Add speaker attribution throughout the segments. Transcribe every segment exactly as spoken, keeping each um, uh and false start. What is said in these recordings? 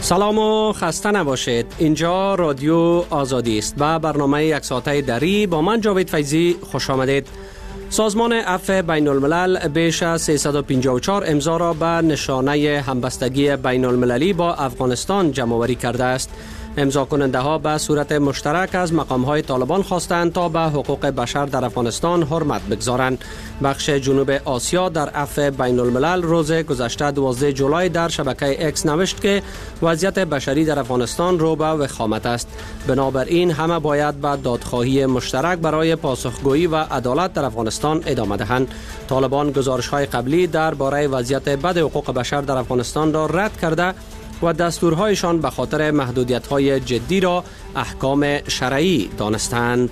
Speaker 1: سلام و خسته نباشید. اینجا رادیو آزادی است و برنامه یک ساعته دری با من جاوید فیضی خوش آمدید. سازمان عفو بین الملل بیش از سیصد و پنجاه و چهار امضا را به نشانه همبستگی بین المللی با افغانستان جمع‌آوری کرده است. امضا کننده ها به صورت مشترک از مقام های طالبان خواستند تا به حقوق بشر در افغانستان حرمت بگذارند. بخش جنوب آسیا در عفو بین الملل روز گذشته دوازده جولای در شبکه اکس نوشت که وضعیت بشری در افغانستان رو به وخامت است. بنابراین همه باید به دادخواهی مشترک برای پاسخگویی و عدالت در افغانستان ادامه دهند. طالبان گزارش های قبلی درباره وضعیت بد حقوق بشر در افغانستان را رد کرده و دستورهایشان به خاطر محدودیت‌های جدی را احکام شرعی دانستند.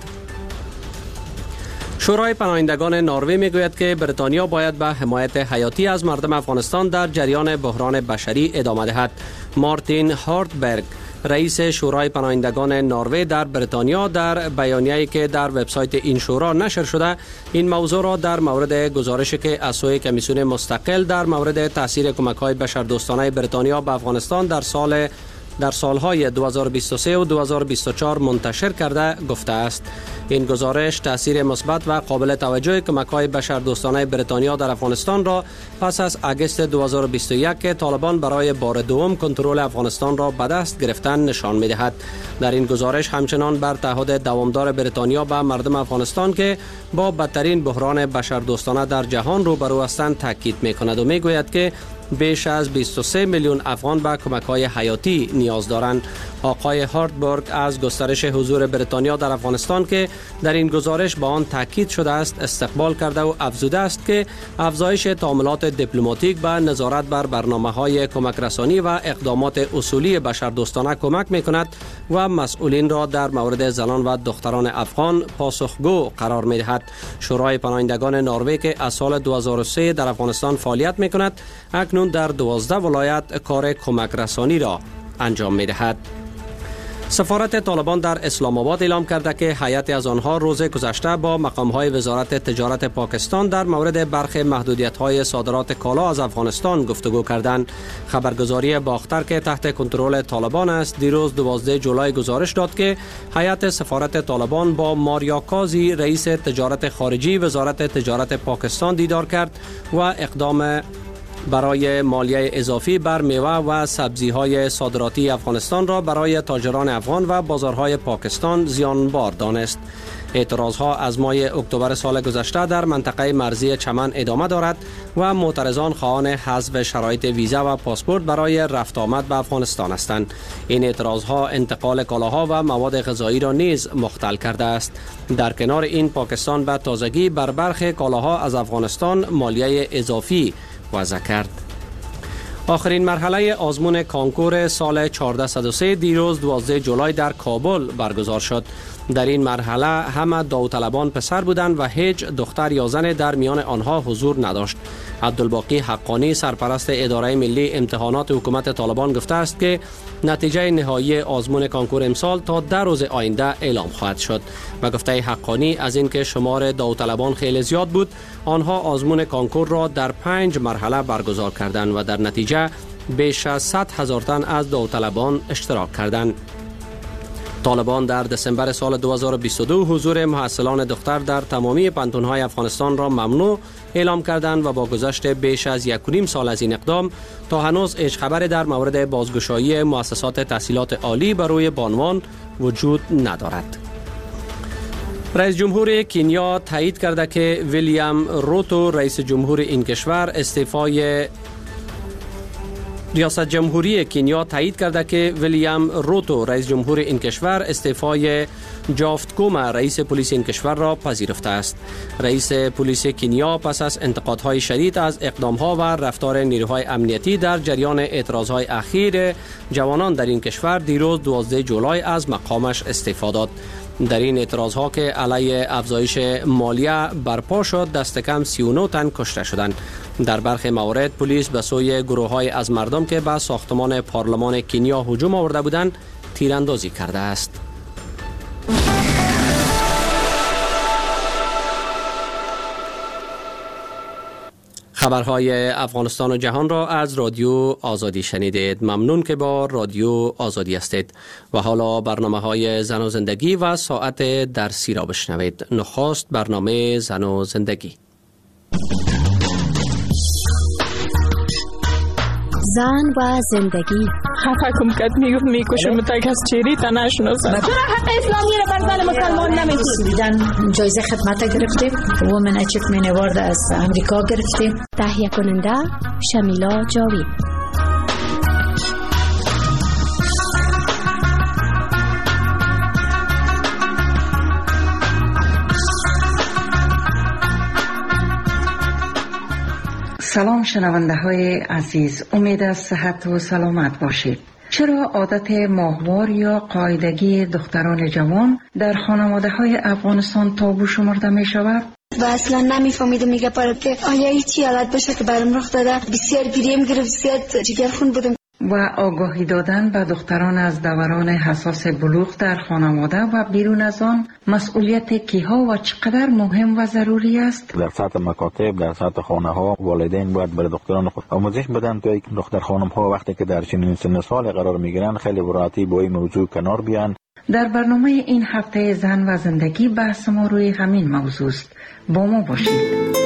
Speaker 1: شورای پناهندگان نروژ میگوید که بریتانیا باید به حمایت حیاتی از مردم افغانستان در جریان بحران بشری ادامه دهد. مارتین هارتبرگ رئیس شورای پناهندگان نروژ در بریتانیا در بیانیه‌ای که در وبسایت این شورا نشر شده این موضوع را در مورد گزارشی که از سوی کمیسیون مستقل در مورد تاثیر کمک‌های بشردوستانه بریتانیا به افغانستان در سال در سالهای دو هزار و بیست و سه و دو هزار و بیست و چهار منتشر کرده گفته است. این گزارش تاثیر مثبت و قابل توجه کمک‌های بشردوستانه بریتانیا در افغانستان را پس از آگوست دو هزار و بیست و یک که طالبان برای بار دوم کنترل افغانستان را به دست گرفتن نشان می‌دهد. در این گزارش همچنان بر تعهد دوامدار بریتانیا به مردم افغانستان که با بدترین بحران بشردوستانه در جهان روبرو هستند تاکید می‌کند و می‌گوید که بیش از بیست و سه میلیون افغان به کمک‌های حیاتی نیاز دارند. آقای هارتبرگ از گسترش حضور بریتانیا در افغانستان که در این گزارش با آن تاکید شده است استقبال کرده و افزوده است که افزایش تعاملات دیپلماتیک به نظارت بر برنامه‌های کمک رسانی و اقدامات اصولی بشردوستانه کمک می‌کند و مسئولین را در مورد زنان و دختران افغان پاسخگو قرار می‌دهد. شورای پناهندگان نروژ که از سال دو هزار و سه در افغانستان فعالیت می‌کند اکنون در دوازده ولایت کار کمک رسانی را انجام می‌دهد. سفارت طالبان در اسلام آباد اعلام کرده که هیئتی از آنها روز گذشته با مقام‌های وزارت تجارت پاکستان در مورد برخی محدودیت‌های صادرات کالا از افغانستان گفتگو کردند. خبرگزاری باختر که تحت کنترل طالبان است دیروز دوازده جولای گزارش داد که هیئت سفارت طالبان با ماریا کازی رئیس تجارت خارجی وزارت تجارت پاکستان دیدار کرد و اقدام برای مالیه اضافی بر میوه و سبزی‌های صادراتی افغانستان را برای تاجران افغان و بازارهای پاکستان زیانبار دانست. اعتراضها از ماه اکتبر سال گذشته در منطقه مرزی چمن ادامه دارد و معترضان خواهان حذف شرایط ویزا و پاسپورت برای رفت آمد به افغانستان هستند. این اعتراضها انتقال کالاها و مواد غذایی را نیز مختل کرده است. در کنار این پاکستان به تازگی بر برخی کالاها از افغانستان مالیه اضافی وضع کرد. آخرین مرحله آزمون کانکور سال چهارصد و سه دیروز دوازده جولای در کابل برگزار شد. در این مرحله همه داوطلبان پسر بودند و هیچ دختر یا زن در میان آنها حضور نداشت. عبدالباقی حقانی سرپرست اداره ملی امتحانات حکومت طالبان گفته است که نتیجه نهایی آزمون کانکور امسال تا ده روز آینده اعلام خواهد شد. و گفته حقانی از اینکه شمار داوطلبان خیلی زیاد بود آنها آزمون کانکور را در پنج مرحله برگزار کردند و در نتیجه بیش از صد هزار تن از داوطلبان اشتراک کردند. طالبان در دسامبر سال دو هزار و بیست و دو حضور محصلان دختر در تمامی پانتون‌های افغانستان را ممنوع اعلام کردند و با گذشت بیش از یک و نیم سال از این اقدام تا هنوز هیچ خبری در مورد بازگشایی مؤسسات تحصیلات عالی بر روی بانوان وجود ندارد. رئیس جمهور کنیا تایید کرده که ویلیام روتو رئیس جمهور این کشور استعفای ریاست جمهوری کنیا تایید کرده که ویلیام روتو رئیس جمهور این کشور استعفای جافت کوما رئیس پلیس این کشور را پذیرفته است. رئیس پلیس کنیا پس از انتقادهای شدید از اقدامها و رفتار نیروهای امنیتی در جریان اعتراضهای اخیر جوانان در این کشور دیروز دوازده جولای از مقامش استعفا داد. در این اعتراضها که علیه افزایش مالیه برپا شد دست کم سی و نه تن کشته شدند. در برخی موارد پلیس به سوی گروه‌های از مردم که به ساختمان پارلمان کنیا هجوم آورده بودند تیراندازی کرده است. خبرهای افغانستان و جهان را از رادیو آزادی شنیدید. ممنون که با رادیو آزادی هستید. و حالا برنامه های زن و زندگی و ساعت درسی را بشنوید. نخست برنامه زن و زندگی.
Speaker 2: زن و زندگی.
Speaker 3: خفه کم کد میگفت میکشم تک از چیری تا نشناسم.
Speaker 4: چرا حق اسلامی را بر زن مسلمان نمیدید؟
Speaker 2: جایزه خدمت گرفتیم. وومن اچیومنت اوارد از امریکا گرفتیم. تهیه کننده شمیلا جاوید.
Speaker 5: سلام شنونده های عزیز، امید از صحت و سلامت باشید. چرا عادت ماهوار یا قاعدگی دختران جوان در خانواده های افغانستان تابو شمرده می شود؟
Speaker 6: و اصلا نمیفهمیدم میگه پاره که آیا هیچی حالت بشه که برام رخ داده. بسیار گریم گرفت، زیاد جگرخون بودم.
Speaker 5: و آگاهی دادن به دختران از دوران حساس بلوغ در خانواده و بیرون از آن مسئولیت کیها و چقدر مهم و ضروری است؟
Speaker 7: در سطح مکاتب، در سطح خانه ها والدین باید برای دختران خود آموزش بدن تا دختر خانم ها وقتی که در چنین سن سال قرار میگیرن خیلی براتی با این موضوع کنار بیان.
Speaker 5: در برنامه این هفته زن و زندگی بحث ما روی همین موضوع است. با ما باشید.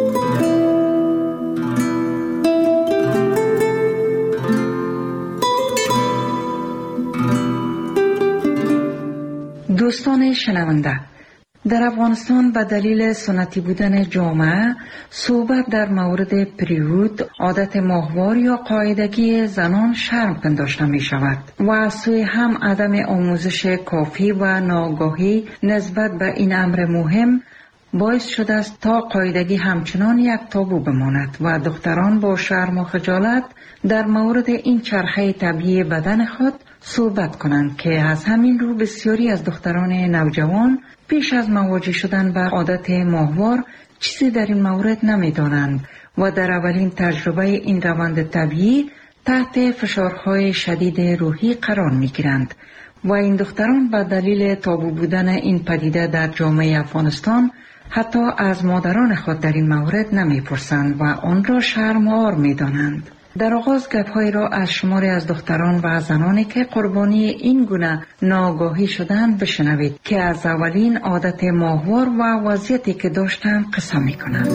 Speaker 5: دوستان شنونده، در افغانستان به دلیل سنتی بودن جامعه صحبت در مورد پریود، عادت ماهوار یا قاعدگی زنان شرم پنداشته می شود و از سوی هم عدم آموزش کافی و ناآگاهی نسبت به این امر مهم باعث شده است تا قاعدگی همچنان یک تابو بماند و دختران با شرم و خجالت در مورد این چرخه طبیعی بدن خود صحبت کنند که از همین رو بسیاری از دختران نوجوان پیش از مواجه شدن با عادت ماهوار چیزی در این مورد نمی دانند و در اولین تجربه این روند طبیعی تحت فشارهای شدید روحی قرار می گیرند و این دختران به دلیل تابو بودن این پدیده در جامعه افغانستان حتی از مادران خود در این مورد نمی پرسند و آن را شرم‌آور می دانند. در آغاز گپ‌هایی را از شماری از دختران و زنانی که قربانی این گونه ناآگاهی شدند بشنوید که از اولین عادت ماهوار و وضعیتی که داشتند قصه می‌کنند.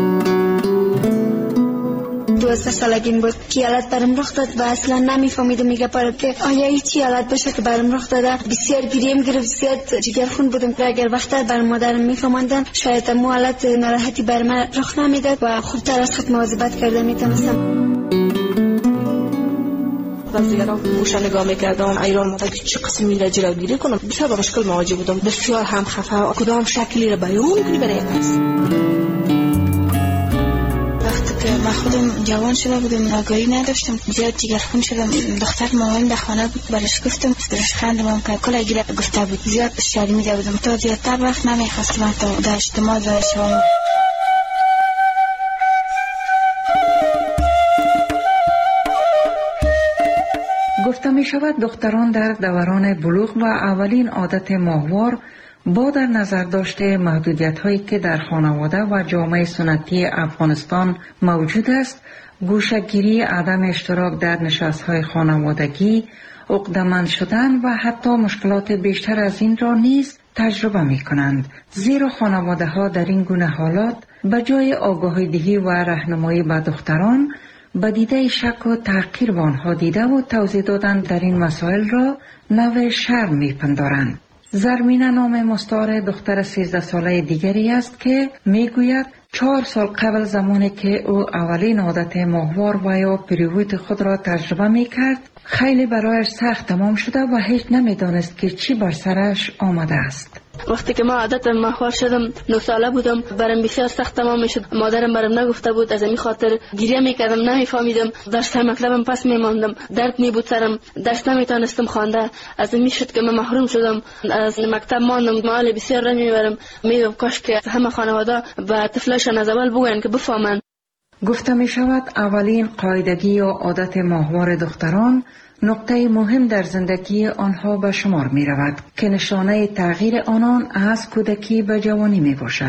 Speaker 6: دوازده سالگیم بود که حالت برام رخ داد و اصلا نمیفهمیدم میگه پاره که آیا هیچی حالت بشه که برام رخ داده. بسیار گریم گرفت، زیاد جگرخون بودم. اگر وقتر بر مادرم میفهماندن شاید مو حالت ناراحتی بر من رخ نمیداد و خوبتر از خود مواظبت کرده میتونستم.
Speaker 3: از دیگران گوشه نگاه میکردم، ایران مادر که چه قسمی را جلوگیری کنم. بسیار با مشکل مواجه بودم، بسیار هم خفه. کدام شکلی را بیان کنی برای کس.
Speaker 8: وقتی که من خودم جوان شده بودم آگاهی نداشتم، زیاد جگرخون شدم. دختر مامان در خانه بود، برش گفتم برش خندم که کلا گیره گفته بود. زیاد شرمیده بودم تا زیادتر وقت نمیخواستم تا در اجتماع ظاهر شوم.
Speaker 5: گفته می شود دختران در دوران بلوغ و اولین عادت ماهوار با در نظر داشته محدودیت هایی که در خانواده و جامعه سنتی افغانستان موجود است، گوشه‌گیری، عدم اشتراک در نشست های خانوادگی، عقده‌مند شدن و حتی مشکلات بیشتر از این را نیز تجربه می کنند. زیرا خانواده ها در این گونه حالات به جای آگاهی دهی و راهنمایی به دختران با دیده شک و تحقیر به آنها دیده و توضیح دادن در این مسائل را نوع شرم می‌پندارند. زرمینه نام مستعار دختر سیزده ساله دیگری است که میگوید چهار سال قبل زمانی که او اولین عادت ماهوار و یا پریود خود را تجربه می‌کرد خیلی برایش سخت تمام شده و هیچ نمی‌دانست که چی بر سرش آمده است.
Speaker 9: وقتی که ما عادت ماهوار شدم نه ساله بودم، برام بسیار سخت تمام میشد. مادرم برام نگفته بود، از این خاطر گریه میکردم، نمیفهمیدم. درس مکتبم پس میماندم، درد میبود سرم، درس نمیتونستم خوانده. از این میشد که من محروم شدم، از مکتب ماندم. مال بسیار رنج میبرم. میگم کاش که همه خانواده و طفلاشان از اول بگوین که بفهمن.
Speaker 5: گفته می شود اولین قاعدگی یا عادت ماهوار دختران نقطه مهم در زندگی آنها به شمار می رود که نشانه تغییر آنان از کودکی به جوانی می باشد.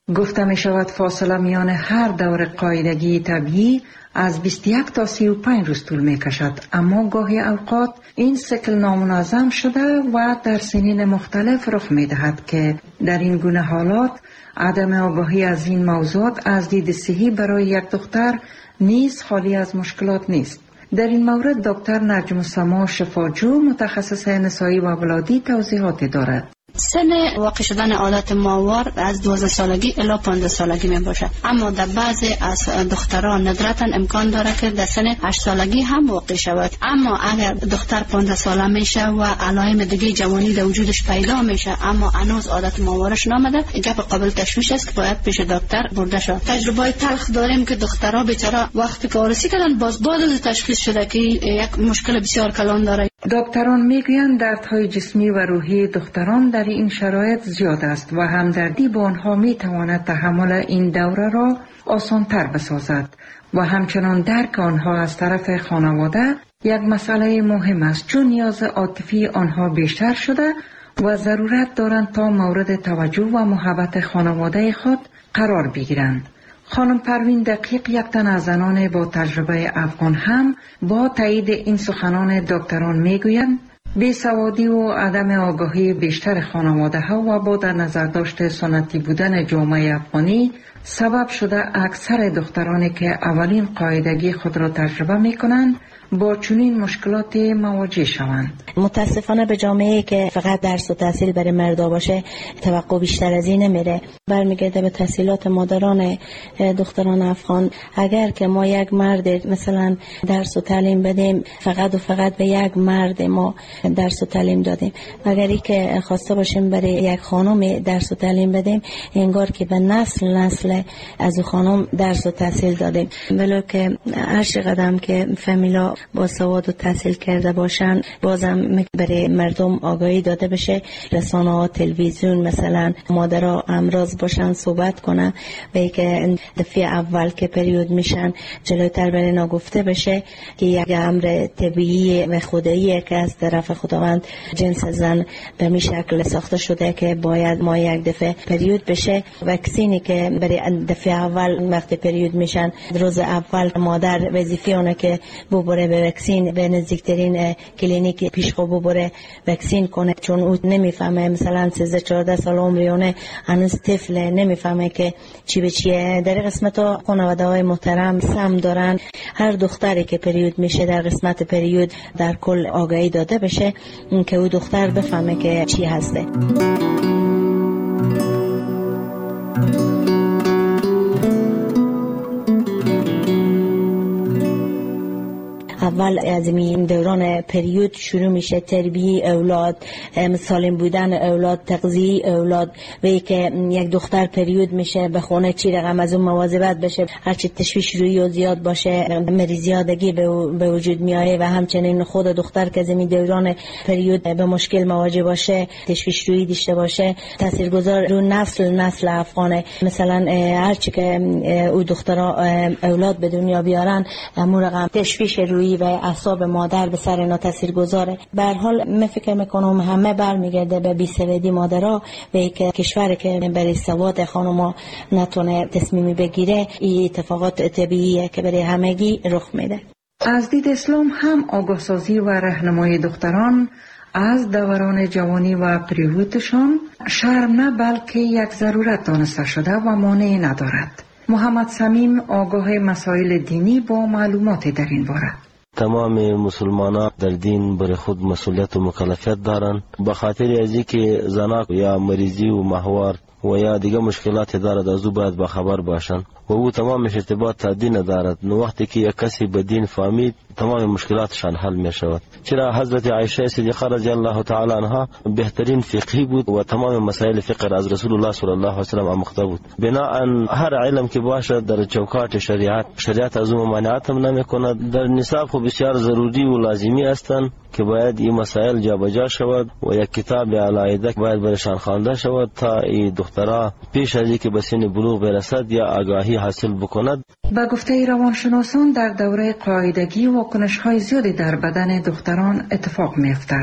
Speaker 5: گفته می شود فاصله میان هر دور قاعدگی طبیعی از بیست و یک تا سی و پنج روز طول می کشد، اما گاهی اوقات این سیکل نامنظم شده و در سنین مختلف رخ می دهد که در این گونه حالات عدم آگاهی از این موضوعات از دید صحی برای یک دختر نیز خالی از مشکلات نیست. در این مورد دکتر نجم السما شفاجو متخصص نسایی و ولادی توضیحات دارد.
Speaker 9: سن واقع شدن عادت ماهوار از دوازده سالگی الی پانزده سالگی می باشد، اما در بعضی از دختران ندرتا امکان داره که در سن هشت سالگی هم واقع شود. اما اگر دختر پانزده ساله میشه و علائم دیگه جوانی در وجودش پیدا میشه اما هنوز عادت ماهوارش نامده، گپ قابل تشویش است که باید پیش دکتر برده شود. تجربه تلخ داریم که دخترها بیچاره وقتی که عروسی کردن باز بعد از تشخیص شده که یک مشکل بسیار کلان داره.
Speaker 5: دکتران میگویند دردهای جسمی و روحی دختران در این شرایط زیاد است و همدردی با آنها میتواند تحمل این دوره را آسانتر بسازد و همچنان درک آنها از طرف خانواده یک مسئله مهم است، چون نیاز عاطفی آنها بیشتر شده و ضرورت دارند تا مورد توجه و محبت خانواده خود قرار بگیرند. خانم پروین دقیق یک تن از زنان با تجربه افغان هم با تایید این سخنان دکتران میگویند بیسوادی و عدم آگاهی بیشتر خانواده ها و با در نظر داشت سنتی بودن جامعه افغانی سبب شده اکثر دخترانی که اولین قاعدگی خود را تجربه می کنند با چنین مشکلات مواجه شوند.
Speaker 10: متاسفانه به جامعه که فقط درس و تحصیل برای مردا باشه توقع بیشتر از این نمیره، برمیگرده به تحصیلات مادران دختران افغان. اگر که ما یک مرد مثلا درس و تعلیم بدیم، فقط و فقط به یک مرد ما درس و تعلیم دادیم، اگر ای که خواسته باشیم برای یک خانم درس و تعلیم بدیم، انگار که به نسل نسل از خانم درس و تحصیل دادیم. ولو که هر چقدر که فامیلا با سواد و تحصیل کرده باشن، بازم برای مردم آگاهی داده بشه، رسانه ها، تلویزیون مثلا مادرها امراض باشن صحبت کنن و که دفعه اول که پریود میشن جلوتر برای نگفته بشه که یک امر طبیعی و خداییه که از طرف خداوند جنس زن به می شکل ساخته شده که باید ما یک دفعه پریود بشه. وکسینی که برای دفعه اول وقت پریود میشن، روز اول مادر وظیفه اونه که ببره به وکسین، به نزدیکترین کلینیک پیشخو ببره وکسین کنه، چون او نمیفهمه، مثلا سیزده چهارده سال عمریونه هنوز طفل نمیفهمه که چی به چیه. در قسمت ها خانواده های محترم سم دارن، هر دختری که پریود میشه در قسمت پریود در کل آگاهی داده بشه که او دختر بفهمه که چی هسته. اول از این دوران پریود شروع میشه تربیه اولاد، سالم بودن اولاد، تغذیه اولاد. و که یک دختر پریود میشه به خونه چی رقم از اون مواظبت بشه، هرچی تشویش روی و زیاد باشه مریضیادگی به وجود میایه و همچنین خود دختر که از این دوران پریود به مشکل مواجه باشه، تشویش روی داشته باشه، تاثیرگذار رو نسل نسل افغانه. مثلا هرچی که او دخترها اولاد به دنیا بیارن همون رقم تشویش روی و اعصاب مادر به سر اینا تاثیر گذاره. به هر حال من فکر میکنم همه برمیگرده به بی‌سوادی مادرها و که کشور که برای سواد خانوما نتونه تصمیمی بگیره، این اتفاقات طبیعیه که برای همگی رخ میده.
Speaker 5: از دید اسلام هم آگاهسازی و راهنمای دختران از دوران جوانی و پریودشان شرم نه بلکه یک ضرورت دانسته شده و مانعی ندارد. محمد صمیم آگاه مسائل دینی با معلومات در این باره.
Speaker 11: تمام مسلمانان در دین برای خود مسئولیت و مکلفیت دارند، به خاطر از اینکه زنان یا مریضی و ماهوار و یا دیگه مشکلات دارد از او باید بخبر باشند و او تمامش ارتباط تا دین دارد. نو وقتی که یک کسی به دین فهمید تمام مشکلاتشان حل می شود. چرا حضرت عایشه صدیقه رضی الله تعالی عنها بهترین فقهی بود و تمام مسائل فقه از رسول الله صلی الله علیه و سلم آموخته بود. بناهن هر علم که باشد در چوکات شریعت، شریعت از اون ممانعت هم نمی کند. در نصاب خو بسیار ضروری و لازمی هستند که باید این مسائل جابجا شود و یک کتاب علایده باید برشان خوانده شود تا این دخترها پیش از اینکه به سن بلوغ برسد یا آگاهی حاصل بکند.
Speaker 5: با گفته روانشناسان در دوره قاعدگی واکنش‌های زیادی در بدن دختران اتفاق می‌افتد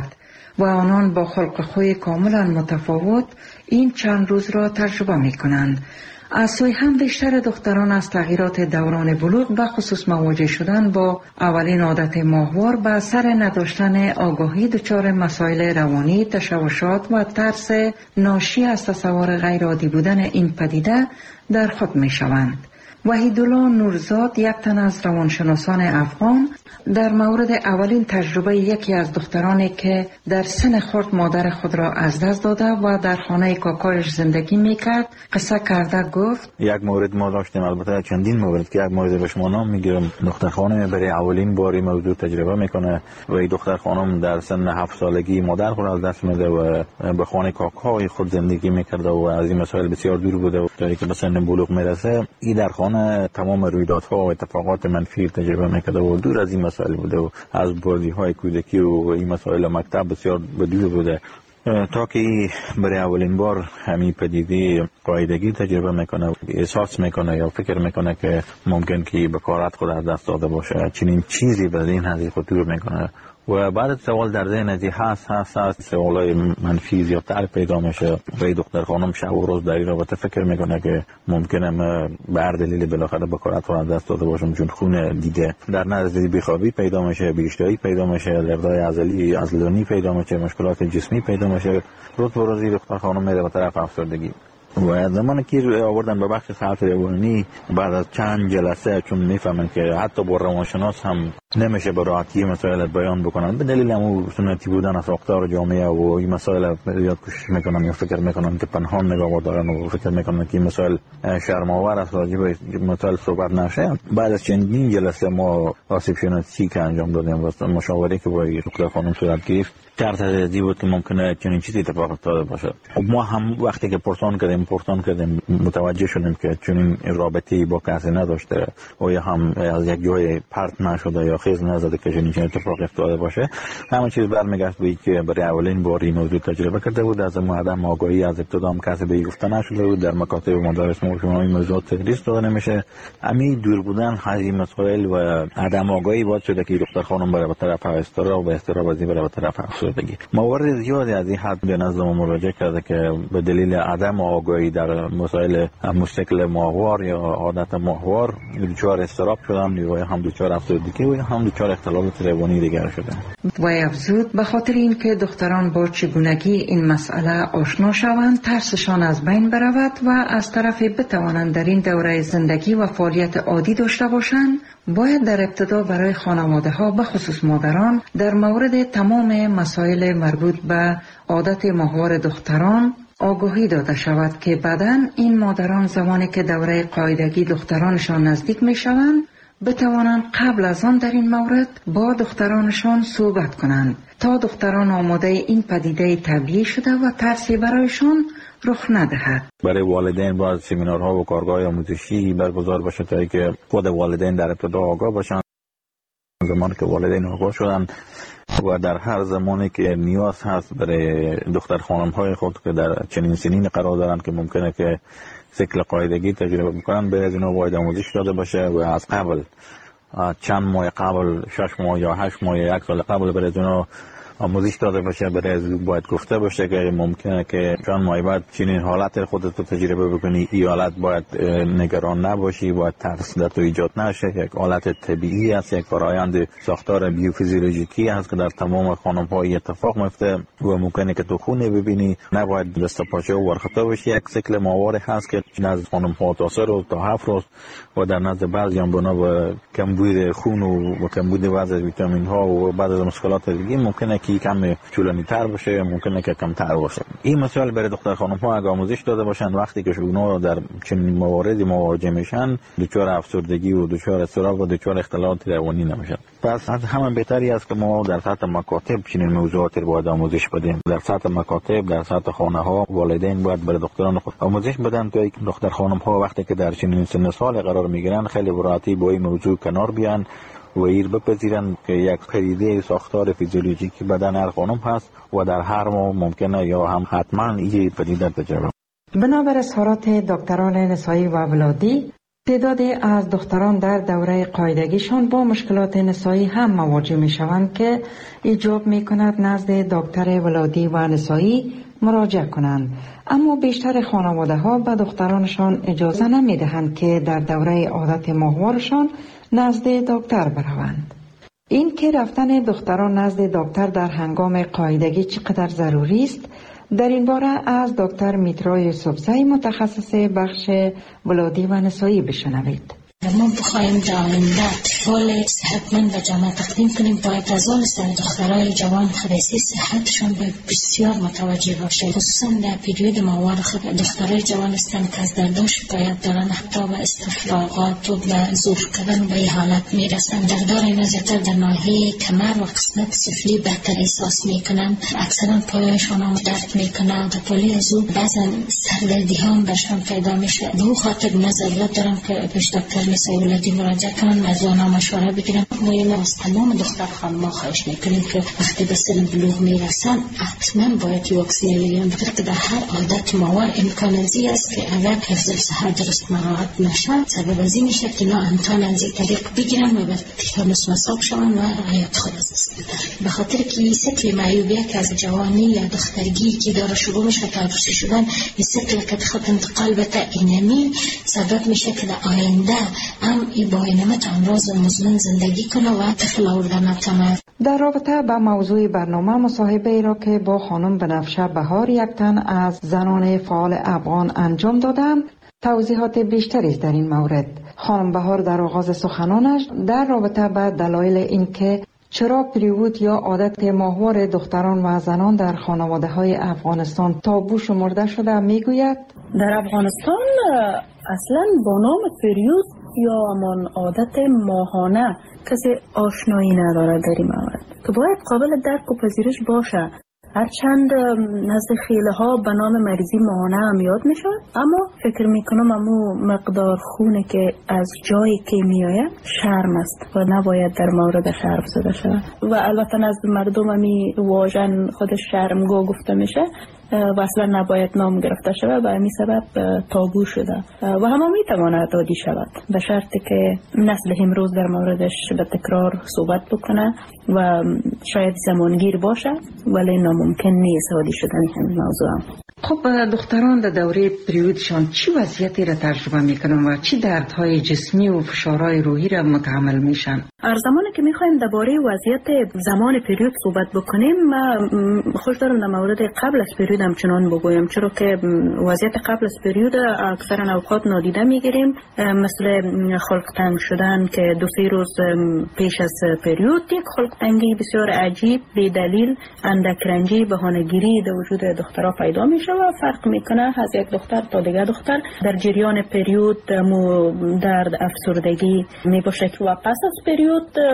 Speaker 5: و آنان با خلق خوی کاملا متفاوت این چند روز را تجربه می کنند. از سوی هم بیشتر دختران از تغییرات دوران بلوغ به خصوص مواجه شدن با اولین عادت ماهوار به اثر نداشتن آگاهی دچار مسائل روانی، تشوشات و ترس ناشی از تصور غیر عادی بودن این پدیده در خود می شوند. وحیدالله نورزاد، یک تن از روانشناسان افغان، در مورد اولین تجربه یکی از دخترانی که در سن خرد مادر خود را از دست داده و در خانه کاکایش زندگی میکرد قصه کرده گفت:
Speaker 7: یک مورد ما داشتیم، البته چندین مورد که یک مورد به شما نام میگیرم. دختر خانم برای اولین باری موضوع تجربه میکنه و این دختر خانم در سن هفت سالگی مادر خود از دست میده و به خانه کاکای خود زندگی میکرده و از این مسائل بسیار دور بوده و تا که به سن بلوغ میرسه این در خانه تمام رویدادها و اتفاقات منفی تجربه میکرده و دور از این مسائل بوده و از بازی‌های کودکی و این مسائل مکتب بسیار بدور بوده تا که برای اولین بار همین پدیده قاعدگی تجربه میکنه، احساس میکنه یا فکر میکنه که ممکن که به کارات خود از دست داده باشه. چنین چیزی به این حدی خطور میکنه و بعد سوال در ذهن ازی هست هست هست سوالای منفی زیادتر پیدا میشه و این دختر خانم شب و روز در این رابطه فکر میکنه که ممکنه من به هر دلیل بالاخره به کارات رو از دست داده باشم، چون خون دیده در نزدیک بیخوابی پیدا میشه، بیشتری پیدا میشه، لردای عضلی عضلانی پیدا میشه، مشکلات جسمی پیدا میشه. روز به روز دختر خانم میره به طرف افسردگی و زمانی که آوردن به بخش صحت روانی بعد از چند جلسه چون میفهمن که حتی با روانشناس هم نمیشه به راحتی مسائل بیان بکنن به دلیل همون سنتی بودن از ساختار جامعه و این مسائل زیاد کوشش میکنن یا فکر میکنن که پنهان نگاه دارن و فکر میکنن که این مسائل شرم‌آور است راجع به مسائل صحبت نشه. بعد از چندین جلسه ما آسیب شناسی که انجام دادیم و مشاوره که با دکتر خانم صورت گرفت تحت ازی بود که ممکنه چنین چیزی اتفاق افتاده باشه. خب ما هم وقتی که پرسان کردیم پرسان کردیم متوجه شدیم که چنین رابطه‌ای با کسی نداشته و یا هم از یک جای پرت نشده یا خیز نزده که چنین اتفاق افتاده باشه. همه چیز برمیگشت به اینکه برای اولین بار این موضوع تجربه کرده بود. از عدم آگاهی از ابتدا هم کسی به گفته نشده بود. در مکاتب مدارس ما این موضوع تدریس داده نمیشه. همین دور بودن از این مسائل و عدم آگاهی باعث شده که دختر خانم بره به طرف استراب و استراب از این بره به طرف افسردگی. موارد زیادی از این حد به نظر ما مراجعه کرده که به دلیل عدم آگاهی در مسائل مشکل ماهوار یا عادت ماهوار دچار استراب شدن یا هم دچار افسردگی و هم دچار اختلالات روانی دیگر شدن.
Speaker 5: و افزود به خاطر اینکه دختران با چگونگی این مسئله آشنا شوند ترسشان از بین برود و از طرف بتوانند در این دوره زندگی و فعالیت عادی داشته باشند، باید در ابتدا برای خانواده ها به خصوص مادران در مورد تمام مسائل مربوط به عادت ماهوار دختران آگاهی داده شود که بعداً این مادران زمانی که دوره قاعدگی دخترانشان نزدیک می شوند بتوانند قبل از آن در این مورد با دخترانشان صحبت کنند تا دختران آماده این پدیده طبیعی شده و ترسی برایشان رخ ندهد.
Speaker 7: برای والدین باید سمینارها و کارگاه آموزشی برگزار بشه تا که خود والدین در ابتدا آگاه باشند. زمانی که والدین آگاه شدن و در هر زمانی که نیاز هست برای دختر خانم های خود که در چنین سنین قرار دارند که ممکنه که سیکل قاعدگی تجربه بکنن به از اینا باید آموزش داده باشه و از قبل چند ماه قبل شش ماه یا هشت ماه یا یک سال قبل برای از اینا آموزش داده باشه. برای از باید گفته باشه که ممکنه که چند ماه بعد چنین حالت خودت رو تجربه بکنی. این حالت باید نگران نباشی، باید ترس در تو ایجاد نشه. یک حالت طبیعی است، یک فرآیند ساختار بیوفیزیولوژیکی است که در تمام خانم‌ها اتفاق میفته و ممکنه که تو خونه ببینی. نباید دست پاچه و ورخته باشی. یک سیکل ماهواره هست که نزد خانم‌ها تا سه روز تا هفت روز و در نزد بعضیان بنا به کمبود خون و کمبود بعضی از ویتامین ها و بعضی از مشکلات دیگه ممکنه که کم طولانی تر باشه، ممکنه که کم تر باشه. این مسائل برای دختر خانم ها اگه آموزش داده باشن وقتی که اونا در چنین مواردی مواجه میشن دچار افسردگی و دچار استراب و دچار اختلالات روانی نمیشن. پس از همین بهتری است که ما در سطح مکاتب چنین موضوعات رو باید آموزش بدیم. در سطح مکاتب، در سطح خانه ها والدین باید برای دختران خود آموزش بدن تا دختر خانم ها وقتی که در چنین سن سال قرار میگیرن خیلی براحتی با این موضوع کنار بیان و ایر بپذیرن که یک پدیده ساختار فیزیولوژیکی بدن هر خانم هست و در هر ماه ممکنه یا هم حتما این پدیده تجربه.
Speaker 5: بنابر اظهارات دکتران نسایی و ولادی تعدادی از دختران در دوره قاعدگیشان با مشکلات نسایی هم مواجه می شوند که ایجاب می کند نزد دکتر ولادی و نسایی مراجعه کنند، اما بیشتر خانواده ها به دخترانشان اجازه نمی دهند که در دوره عادت ماهوارشان نزد دکتر بروند. این که رفتن دختران نزد دکتر در هنگام قاعدگی چقدر ضروری است، در این باره از دکتر میترا یوسفزئی متخصص بخش ولادی و نسایی بشنوید.
Speaker 12: ما بخوایم در آینده اطفال صحتمند و جامعه تقدیم کنیم، باید از آن سر دخترای جوان خدایسی صحتشان به بسیار متوجه باشه، خصوصا در پیریود ماهوار خود. دخترای جوان هستند که از دردان شکایت دارن، حتی به استفراغات و به ظروف کردن به این حالت میرسند. دردار اینا زیادتر در ناحیه کمر و قسمت سفلی بهتر احساس میکنن، اکثرا پایشان هم درد میکنه و در پالی از او بعضا سردردی هم برشان پیدا میشه. به اون خاطر من ضرورت دارم که پیش دکتر نسایی ولادی مراجعه کنن، از آنها مشوره بگیرن. ما اینو از تمام دختر خانم‌ها خواهش میکنیم که وقتی به سن بلوغ میرسن حتما باید واکسین بگیرن، بخاطر که در هر عادت ماهوار امکان ازی است که اگر حفظ صحت درست مراعات نشه سبب ازی میشه که اینا امکان ازی طریق بگیرن و به تیتانوس مصاب شون و حیات خود از دست بدن. به خاطر که این سطح معیوبیه که از جوانی یا دخترگی که داره شروع میشه تا عروسی شدن، این سطح که خط انتقال به اینمی سبب میشه که در آینده هم ای با اینمت امراض مزمن زندگی کنه و طفل آوردن نتونه.
Speaker 5: در رابطه با موضوع برنامه مصاحبه ای را که با خانم بنفشه بهار یک تن از زنان فعال افغان انجام دادم، توضیحات بیشتری در این مورد. خانم بهار در آغاز سخنانش در رابطه با دلایل اینکه چرا پریود یا عادت ماهوار دختران و زنان در خانواده های افغانستان تابو شمرده شده میگوید
Speaker 13: در افغانستان اصلا با نام پریود یا همان عادت ماهانه کسی آشنایی نداره در این مورد که باید قابل درک و پذیرش باشه. هرچند نزد خیله ها به نام مریضی ماهانه هم یاد می شود، اما فکر می کنم امو مقدار خونه که از جایی که می آید شرم است و نباید در مورد شرم زده شود و البته نزد مردم همی واژن خودش شرمگاه گفته میشه و اصلا نباید نام گرفته شود و همین سبب تابو شده و همه می تواند دادی شود به شرطی که نسل امروز در موردش به تکرار صحبت بکنه و شاید زمانگیر باشه ولی ناممکن نیست عادی شدن همین موضوع هم.
Speaker 5: خب دختران در دوره پریودشان چی وضعیتی را تجربه میکنن و چی دردهای جسمی و فشارهای روحی را متحمل میشن؟
Speaker 13: هر زمانی که میخوایم درباره وضعیت زمان پریود صحبت بکنیم، ما خوش دارم در مورد قبل از پریود هم چنان بگویم، چرا که وضعیت قبل از پریود اکثرا اوقات نادیده میگیریم، مثل خلق تنگ شدن که دو سه روز پیش از پریود، یک خلق تنگی بسیار عجیب بی دلیل، اندک رنجی، بهانه‌گیری در وجود دخترها پیدا میشه و فرق میکنه از یک دختر تا دیگر دختر. در جریان پریود مو درد افسردگی میباشه و پس از پریود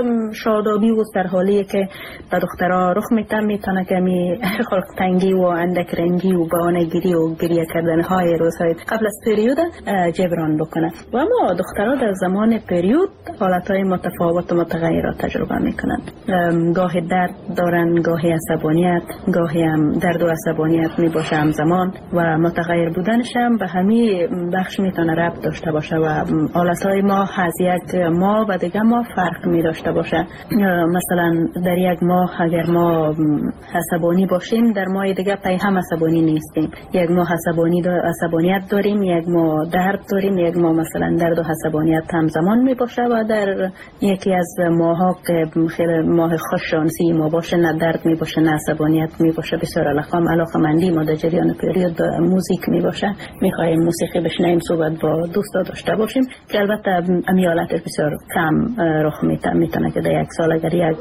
Speaker 13: شادابی و سرحالی که به دخترها رخ میتن میتونه که می خلق تنگی و اندک رنجی و بهانه‌گیری و گریه کردن های روزهای قبل از پریود جبران بکنه. و اما دخترها در زمان پریود حالتهای متفاوت و متغیر را تجربه میکنند. گاهی درد دارن، گاهی عصبانیت، گاهی هم درد و عصبانیت میباشه همزمان و متغیر بودنش هم به همین بخش میتونه ربط داشته باشه و حالتهای ما از یک ماه و دیگه ما فرق می داشته باشه. مثلا در یک ماه اگر ما عصبانی باشیم، در ماه دیگه پای هم عصبانی نیستیم. یک ماه عصبانی دا عصبانیت داریم، یک ماه درد داریم، یک ماه مثلا درد و عصبانیت همزمان می باشه و در یکی از ماها که خیلی ماه خوششانسی ما باشه نه درد می باشه نه عصبانیت می باشه، بسیار علاقم علاقمندی ما در جریان پریود موزیک می باشه، می خواهیم موسیقی بشنویم، صحبت با دوستا داشته باشیم که البته امیالتش بسیار کم رخ میتونه که در یک سال اگر یک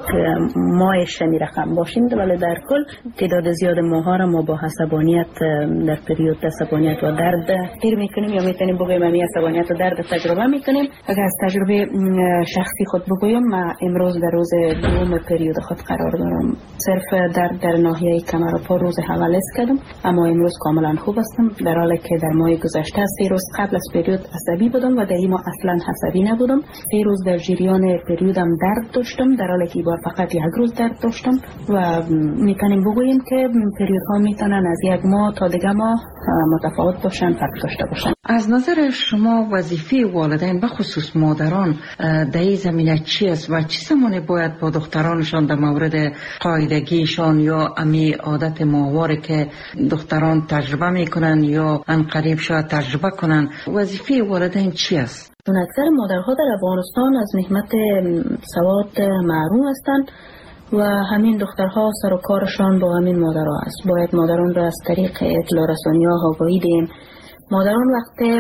Speaker 13: ماهش می رقم باشیم، ولی در کل تعداد زیاد ماها را ما با عصبانیت در پریود عصبانیت و درد گیر میکنیم یا میتونیم بگویم ما عصبانیت و درد تجربه میکنیم. اگر از تجربه شخصی خود بگویم، ما امروز در روز دوم پریود خود قرار دارم. صرف درد در ناحیه کمر و پا روز اول است کردم، اما امروز کاملا خوب هستم، در حالی که در ماه گذشته سه روز قبل از پریود عصبی بودم و در این ماه اصلا عصبی نبودم. سه روز در جریان پریود پریودم درد داشتم، در حالی که بار فقط یک روز درد داشتم و میتونیم بگوییم که پریودها میتونن از یک ماه تا دیگه ماه متفاوت باشن، فرق داشته باشن.
Speaker 5: از نظر شما وظیفه والدین به خصوص مادران در این زمینه چی است و چه زمانی باید با دخترانشان در مورد قاعدگیشان یا امی عادت ماهواره که دختران تجربه میکنن یا ان قریب شاید تجربه کنن، وظیفه والدین چی است؟
Speaker 13: اکثر مادرها در افغانستان از نعمت سواد محروم هستند و همین دخترها سر و کارشان با همین مادرها است. باید مادران را از طریق اطلاع رسانی ها آگاهی دهیم. مادران وقتی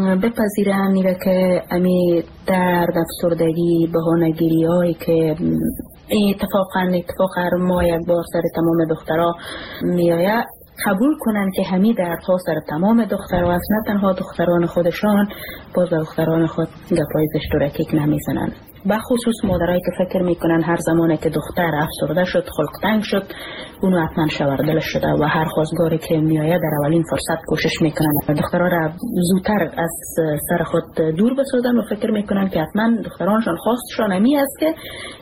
Speaker 13: بپذیرند میره که امی درد، افسردگی، بهانه‌گیری هایی که اتفاقا اتفاق هر ماه یک بار سر تمام دخترها میآید قبول کنن که همین دردها سر تمام دخترها است، نه تنها دختران خودشان، باز دختران خود گپای زشت نمیزنن. بخصوص مادرایی که فکر میکنن هر زمانی که دختر افسرده شد، خلق تنگ شد، اونو حتما شوردلش شده و هر خواستگاری که میآید در اولین فرصت کوشش میکنن دخترها را زودتر از سر خود دور بسازن و فکر میکنن که حتما دخترانشان خواستشان همی است که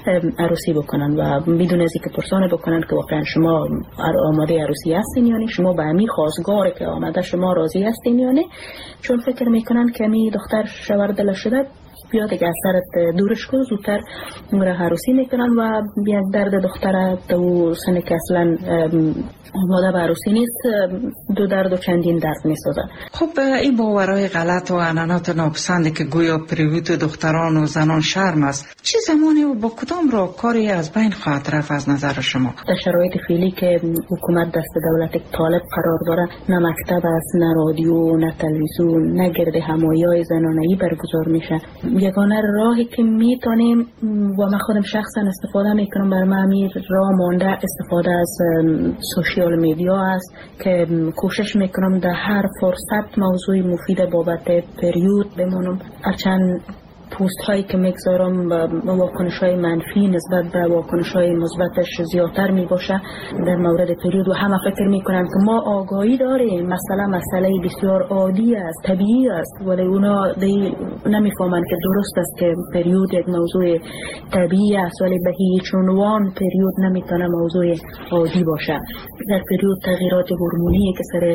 Speaker 13: عروسی بکنن و بدون از اینکه پرسانه بکنن که واقعا شما آماده عروسی هستین یا نه، شما به همی خواستگاری که آمده شما راضی هستین یا نه، چون فکر میکنن که همی دختر شوردلش شده بیا دیگه از سرت دورش کن، زودتر را عروسی میکنن و یک درد دختر تو سنه که اصلا آماده به عروسی نیست، دو درد و چندین درد میسازن.
Speaker 5: خب این باورهای غلط و عنعنات ناپسنده که گویا پریود دختران و زنان شرم است، چه زمانی و با کدام راهکاری از بین خواهد رفت از نظر شما؟
Speaker 13: در شرایط فعلی که حکومت دست دولت طالب قرار داره، نه مکتب است، نه رادیو، نه تلویزیون، نه گرد همایی‌های زنانه‌ای برگزار میشه. یگانه راهی که میتونیم و من خودم شخصا استفاده میکنم برای من امیر راه مانده استفاده از سوشیال میدیا است که کوشش میکنم در هر فرصت موضوع مفید بابت پریود بمونم. هرچند پوست هایی که میگذارم و واکنش های منفی نسبت به واکنش های مثبتش زیادتر می باشه در مورد پریود و همه فکر میکنن که ما آگاهی داریم، مثلا مسئله بسیار عادی است، طبیعی است، ولی اونا نمیفهمن که درست است که پریود یک موضوع طبیعی است، ولی به هیچ عنوان پریود نمیتونه موضوع عادی باشه. در پریود تغییرات هورمونی که سر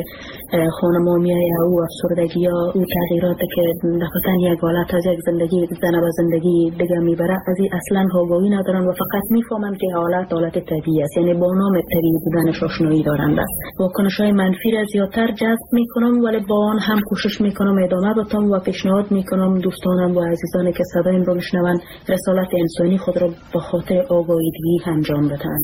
Speaker 13: خانم میایه او افسردگی ها او تغییراتی که دفعتاً یک حالت از یک زندگی زن و زندگی دیگه میبره، از این اصلا آگاهی ندارن و فقط میفهمن که حالت حالت طبیعی است، یعنی با نام طبیعی بودنش آشنایی دارند. واکنش های منفی را زیادتر جذب میکنم، ولی با آن هم کوشش میکنم ادامه بدم و پیشنهاد میکنم دوستانم و عزیزانی که صدایم رو میشنون رسالت انسانی خود را به خاطر آگاهی انجام بدن.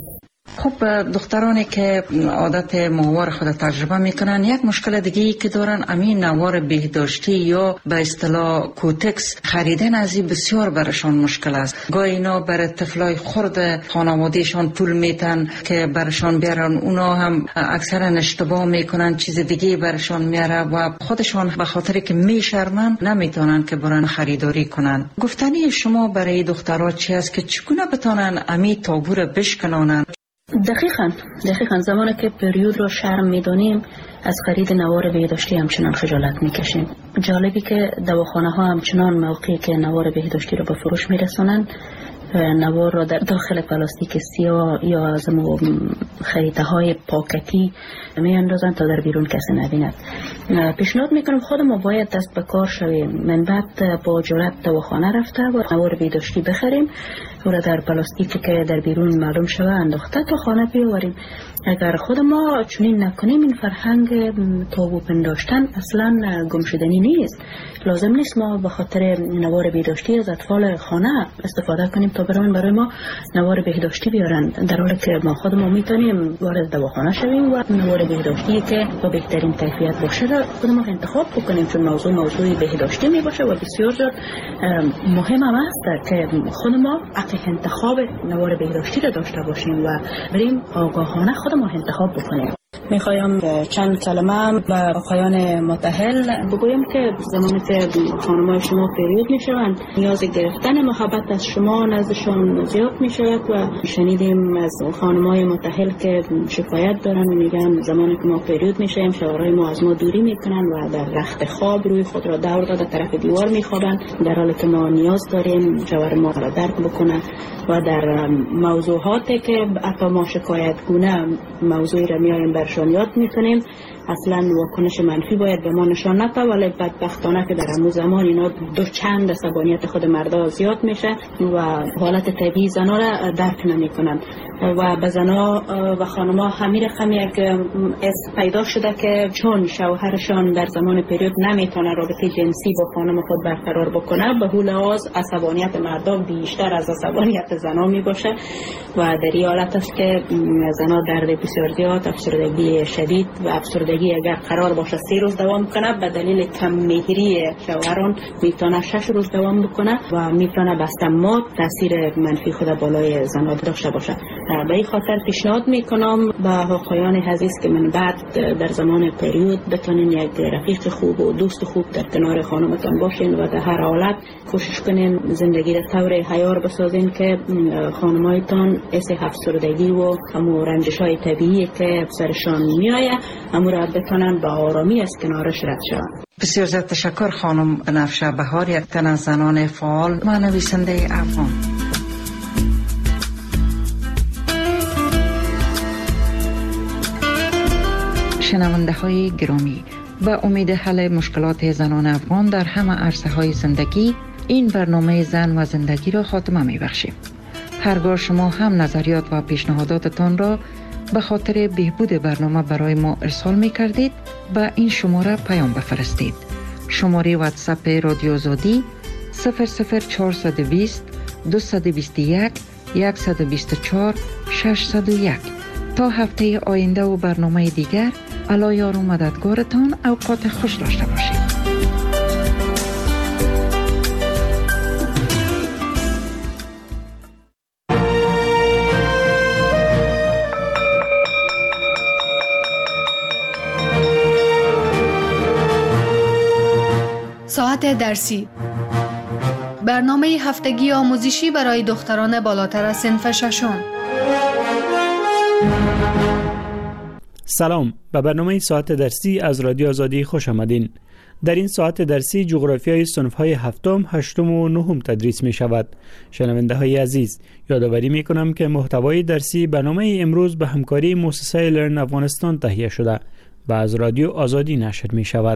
Speaker 5: خب دخترانی که عادت ماهوار خود تجربه میکنن، یک مشکل دیگه ای که دارن امین نوار بهداشتی یا به اصطلاح کوتکس خریدن از این بسیار برشان مشکل است. گاهی اینا برای طفلای خرد خانوادهشان پول میتن که برشان بیارن، اونا هم اکثرا اشتباه میکنن، چیز دیگه برشان میاره و خودشان به خاطر که میشرمن نمیتونن که برن خریداری کنن. گفتنی شما برای دخترها چی است که چگونه بتونن امی تابو را بشکنانن؟
Speaker 13: دقیقاً دقیقاً زمانی که پریود رو شرم میدونیم از خرید نوار بهداشتی همچنان خجالت میکشیم. جالبی که دواخانه ها همچنان موقعی که نوار بهداشتی رو به فروش میرسونن نوار را در داخل پلاستیک سیاه یا از خریده های پاکتی می اندازن تا در بیرون کسی نبیند. پیشنهاد میکنم خود ما باید دست به کار شویم. من بعد با جرأت دواخانه رفته و نوار بهداشتی بخریم و را در پلاستیکی که در بیرون معلوم شده انداخته تا خانه بیاوریم. اگر خود ما چنین نکنیم این فرهنگ تابو پنداشتن اصلا گمشدنی نیست. لازم نیست ما به خاطر نوار بهداشتی از اطفال خانه استفاده کنیم تا برامون برای ما نوار بهداشتی بیارن، در حالی که ما خودمون میتونیم وارد دواخانه شویم و نوار بهداشتی که با بهترین کیفیت باشه را خودمون انتخاب بکنیم، چون موضوع موضوع بهداشتی می باشه و بسیار زیاد مهم هم است که خود ما حق انتخاب نوار بهداشتی را داشته باشیم و بریم آگاهانه خودمون انتخاب بکنیم. میخوایم چند کلمه به آقایان متأهل بگویم که زمانی که خانم‌های شما پریود میشوند نیاز گرفتن محبت از شما نزدشان زیاد میشود و شنیدیم از خانم‌های متأهل که شکایت دارن و میگن زمانی که ما پریود میشیم شوهرای ما از ما دوری میکنن و در رخت خواب روی خود را دور داده طرف دیوار میخوابند، در حالی که ما نیاز داریم شوهر ما را درک بکنه و در موضوعاتی که حتی ما شکایت گونه موضوعی را میاریم برشان یاد میکنیم اصلا واکنش منفی باید به ما نشان نده، ولی بدبختانه که در همون زمان اینا دو چند عصبانیت خود مردا زیاد میشه و حالت طبیعی زنا را درک نمیکنن و به زنا و خانما همین رقم یک اس پیدا شده که چون شوهرشان در زمان پریود نمیتونه رابطه جنسی با خانم خود برقرار بکنه به هول آز عصبانیت مردا بیشتر از عصبانیت زنا میباشه و در این حالت است که زنا درد بسیار زیاد، افسردگی شدید و افسردگی اگر قرار باشه سه روز دوام کنه به دلیل کم مهری شوهران میتونه شش روز دوام بکنه و میتونه بستمات تاثیر منفی خود بالای زنا داشته باشه. به این خاطر پیشنهاد میکنم به آقایان عزیز که من بعد در زمان پریود بتونین یک رفیق خوب و دوست خوب در کنار خانمتان باشین و در هر حالت کوشش کنین زندگی را طور حیار بسازین که خانمایتان اس افسردگی و همو رنجش‌های طبیعی که سرشان میآید همو را بتونن به آرامی از کنارش رد شوند.
Speaker 5: بسیار زیاد تشکر خانم بنفشه بهار، یک تن از زنان فعال و نویسنده افغان. شنونده های گرامی، به امید حل مشکلات زنان افغان در همه عرصه های زندگی این برنامه زن و زندگی را خاتمه می بخشیم. هرگاه شما هم نظریات و پیشنهاداتتان را به خاطر بهبود برنامه برای ما ارسال می کردید به این شماره پیام بفرستید. شماره واتساپ رادیو آزادی صفر صفر چهارصد و بیست دویست و بیست و یک صد و بیست و چهار ششصد و یک. تا هفته آینده و برنامه دیگر علی یار و مددگارتان اوقات خوش داشته باشید.
Speaker 14: ساعت درسی، برنامه هفتگی آموزشی برای دختران بالاتر از صنف ششم.
Speaker 15: سلام، به برنامه ساعت درسی از رادیو آزادی خوش آمدین. در این ساعت درسی جغرافیای صنف‌های هفتم، هشتم و نهم تدریس می شود. شنونده های عزیز، یادآوری می کنم که محتوای درسی برنامه امروز به همکاری مؤسسه لرن افغانستان تهیه شده و از رادیو آزادی نشر می شود.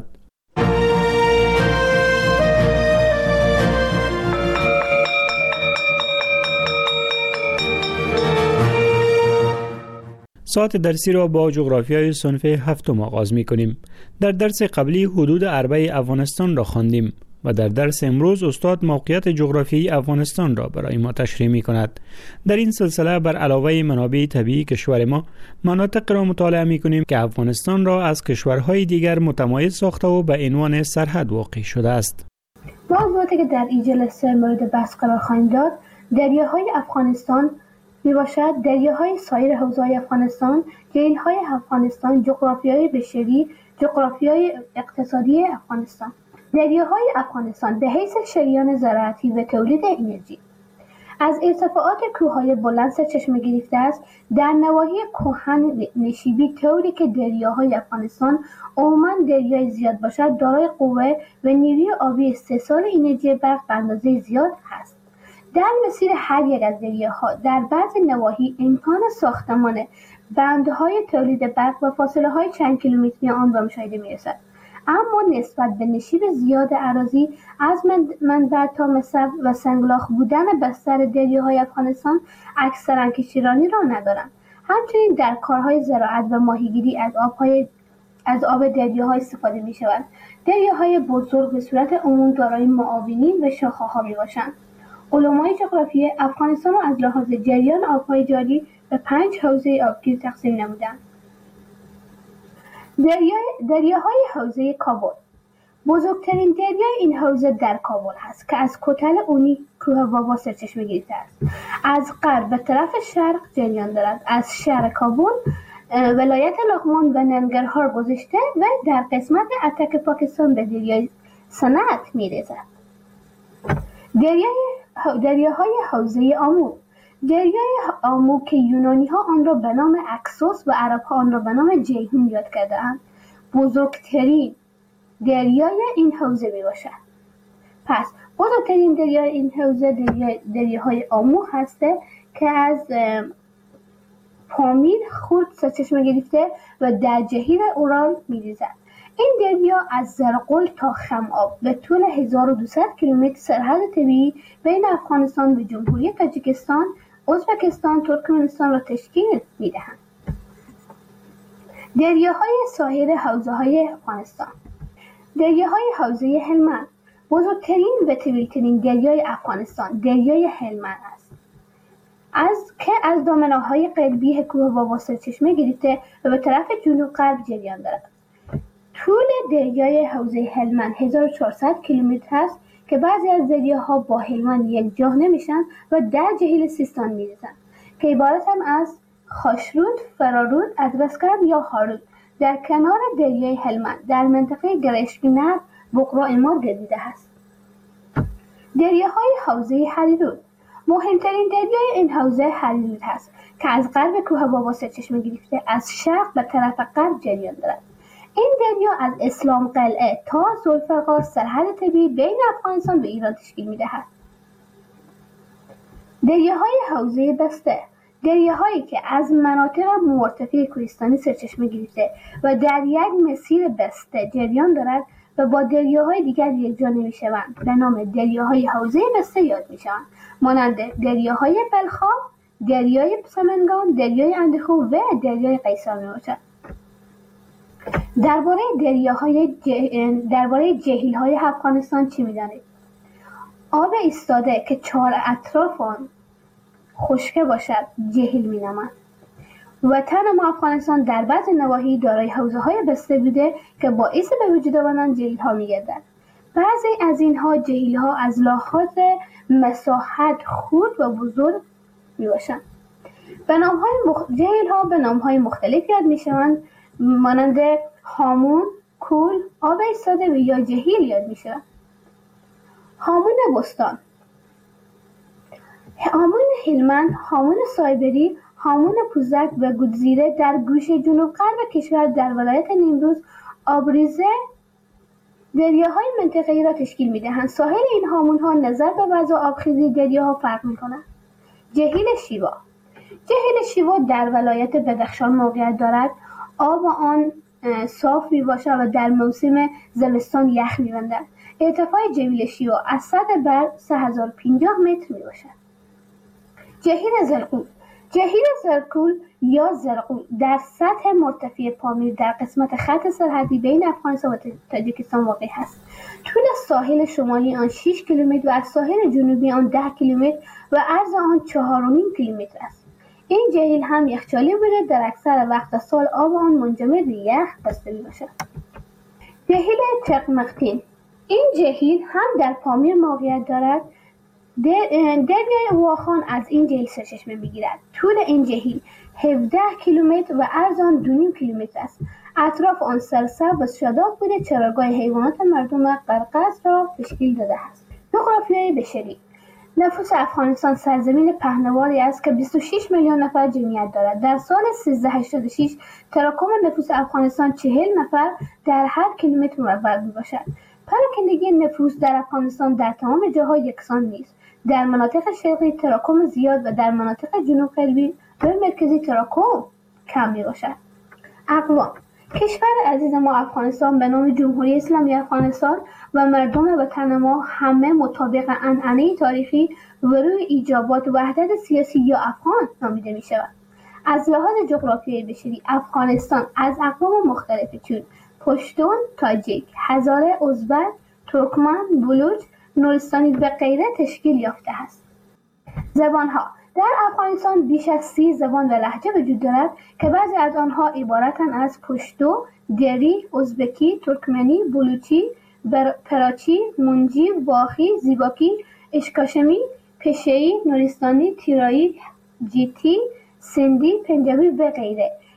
Speaker 15: ساعت درسی را با جغرافیای صنف هفتم آغاز می کنیم. در درس قبلی حدود اربع افغانستان را خواندیم و در درس امروز استاد موقعیت جغرافیایی افغانستان را برای ما تشریح می کند. در این سلسله بر علاوه منابع طبیعی کشور ما، مناطق را مطالعه می کنیم که افغانستان را از کشورهای دیگر متمایز ساخته و به عنوان سرحد واقع شده است.
Speaker 16: موضوعاتی که در این جلسه مورد بحث قرار خواهیم داد، دریاهای افغانستان می باشد، دریاهای سایر حوزه‌های افغانستان، جیل‌های افغانستان، جغرافیای بشری، جغرافیای اقتصادی افغانستان. دریاهای افغانستان به حیث شریان زراعتی و تولید انرژی از ارتفاعات کوههای بلند سرچشمه گرفته است. در نواحی کهن نشیبی طوری که دریاهای افغانستان عموماً دریای زیاد باشد، دارای قوه و نیروی آبی استحصال انرژی برق به اندازه زیاد هست. در مسیر هر یک از دریاها در بعضی نواحی امکان ساختمان بندهای تولید برق و فاصله های چند کیلومتری آن به مشاهده می رسد. اما نسبت به نشیب زیاد اراضی از منبع تا مصب و سنگلاخ بودن بستر دریاهای افغانستان اکثرا کشتیرانی را ندارند. همچنین در کارهای زراعت و ماهیگیری از آبهای از آب دریاها استفاده می شود. دریاهای بزرگ به صورت عموم دارای معاونین و شاخه‌ها می باشند. علمای جغرافی افغانستان را از لحاظ جریان آبهای جاری به پنج حوزه آبگیر تقسیم نمودند. دریاهای حوزه کابل. بزرگترین دریای این حوزه در کابل هست که از کتل اونی کوه واوا سرچشمه گرفته است. از غرب به طرف شرق جریان دارد. از شهر کابل ولایت لغمان و ننگرهار گذاشته و در قسمت اتک پاکستان به دریای سند می‌ریزد. دریای دریاهای حوزه آمو. دریای آمو که یونانی ها آن را به نام اکسوس و عرب ها آن را به نام جیهون یاد کرده‌اند، بزرگترین دریای این حوزه می باشد. پس بزرگترین دریای این حوزه دریای دریاهای آمو هسته که از پامیر خورد سرچشمه گرفته و در جهیل اورال می ریزد. این دریا از زرقل تا خمآب به طول هزار و دویست کیلومتر سرحد طبیعی بین افغانستان و جمهوری تاجیکستان، ازبکستان، ترکمنستان را تشکیل می‌دهند. دریاهای ساحل حوزه‌های افغانستان. دریاهای حوزه هلمند بزرگترین و طویل‌ترین دریای افغانستان دریای هلمند است. از که از دامنه‌های قلبی کوه بابا سرچشمه گرفته و به طرف جنوب غرب جریان دارد. طول دریای حوزه هلمند هزار و چهارصد کیلومتر است که بعضی از دریاها با هلمند یکجا نمیشن و در جهیل سیستان میریزند که عبارتند از خاشرود، فرارود، ادرسکرد یا هارود در کنار دریای هلمند در منطقه گرشگینر بقرا اماد گردیده است. دریاهای حوزه هریرود مهمترین دریای این حوزه هریرود است که از غرب کوه بابا سرچشمه گرفته از شرق به طرف غرب جریان دارد. این دریا از اسلام قلعه تا ذوالفقار سرحد طبیعی بین افغانستان و ایران تشکیل می‌دهد. دریاهای حوزه بسته دریاهایی که از مناطق مرتفع کوهستانی سرچشمه گرفته و در یک مسیر بسته جریان دارد و با دریاهای دیگر یکجا نمی‌شوند به نام دریاهای حوزه بسته یاد می‌شوند، مانند دریاهای بلخاب، دریای سمنگان، دریای اندخو و دریای قیصر میباشد. درباره دریاهای جه... درباره جهیل‌های افغانستان چی می‌دانید؟ آب ایستاده که چهار اطراف آن خشک باشد جهیل می‌نامند. وطن ما افغانستان در بعض نواحی دارای حوزه‌های بسته بوده که باعث به وجود آمدن جهیل‌ها می‌گردد. بعضی از اینها جهیل‌ها از لحاظ مساحت خرد و بزرگ می‌باشند. به نام‌های مخ... جهیل‌ها به نام‌های مختلف یاد می‌شوند، مانند هامون، کول، آب ایستاده و یا جهیل یاد می‌شوند. هامون بستان، هامون هلمند، هامون سایبری، هامون پوزک و گودزیره در گوشه جنوب غرب کشور در ولایت نیمروز آبریزه دریاهای منطقه‌ای را تشکیل می‌دهند. ساحل این هامون‌ها نظر به وضع آبخیزی دریاها فرق می‌کند. جهیل شیوا جهیل شیوا در ولایت بدخشان موقعیت دارد. آب آن صاف میباشد و در موسم زمستان یخ می‌بندد. ارتفاع جهیل شیوا از سطح بر سه هزار و پنجاه متر میباشد. جهیل زرقول جهیل زرقول یا زرقول در سطح مرتفع پامیر در قسمت خط سرحدی بین افغانستان و تاجیکستان واقع است. طول ساحل شمالی آن شش کیلومتر و از ساحل جنوبی آن ده کیلومتر و عرض آن چهار و نیم کیلومتر است. این جهیل هم یخچالی بوده، در اکثر وقت سال آب آن منجمد به یخ بسته میباشد. جهیل ترکمختین این جهیل هم در پامیر موقعیت دارد. دریای واخان از این جهیل سرچشمه میگیرد. طول این جهیل هفده کیلومتر و عرض آن دو و نیم کیلومتر است. اطراف آن سرسبز و شاداب بوده، چراگاه حیوانات مردم قرقاز را تشکیل داده است. جغرافیای بشری نفوس افغانستان سرزمین پهناوری است که بیست و شش میلیون نفر جمعیت دارد. در سال سیزده هشتاد و شش تراکم نفوس افغانستان چهل نفر در هر کیلومتر مربع میباشد. پراکندگی نفوس در افغانستان در تمام جاها یکسان نیست. در مناطق شرقی تراکم زیاد و در مناطق جنوب غربی و مرکزی تراکم کم میباشد. اقوام کشور عزیز ما افغانستان به نام جمهوری اسلامی افغانستان و مردم وطن ما همه مطابق عنعنه تاریخی و روی ایجابات وحدت سیاسی یا افغان نامیده می شود. از لحاظ جغرافیایی بشری افغانستان از اقوام مختلفی چون پشتون، تاجیک، هزاره، ازبک، ترکمن، بلوچ، نورستانی و غیره تشکیل یافته است. زبانها در افغانستان بیش از سی زبان و لهجه وجود دارد که بعضی از آنها عبارتند از پشتو، دری، ازبکی، ترکمنی، بلوچی، پراچی، منجی، واخی، زیباکی، اشکاشمی، پشه‌ای، نورستانی، تیرایی، جیتی، سندی، پنجابی و غیره.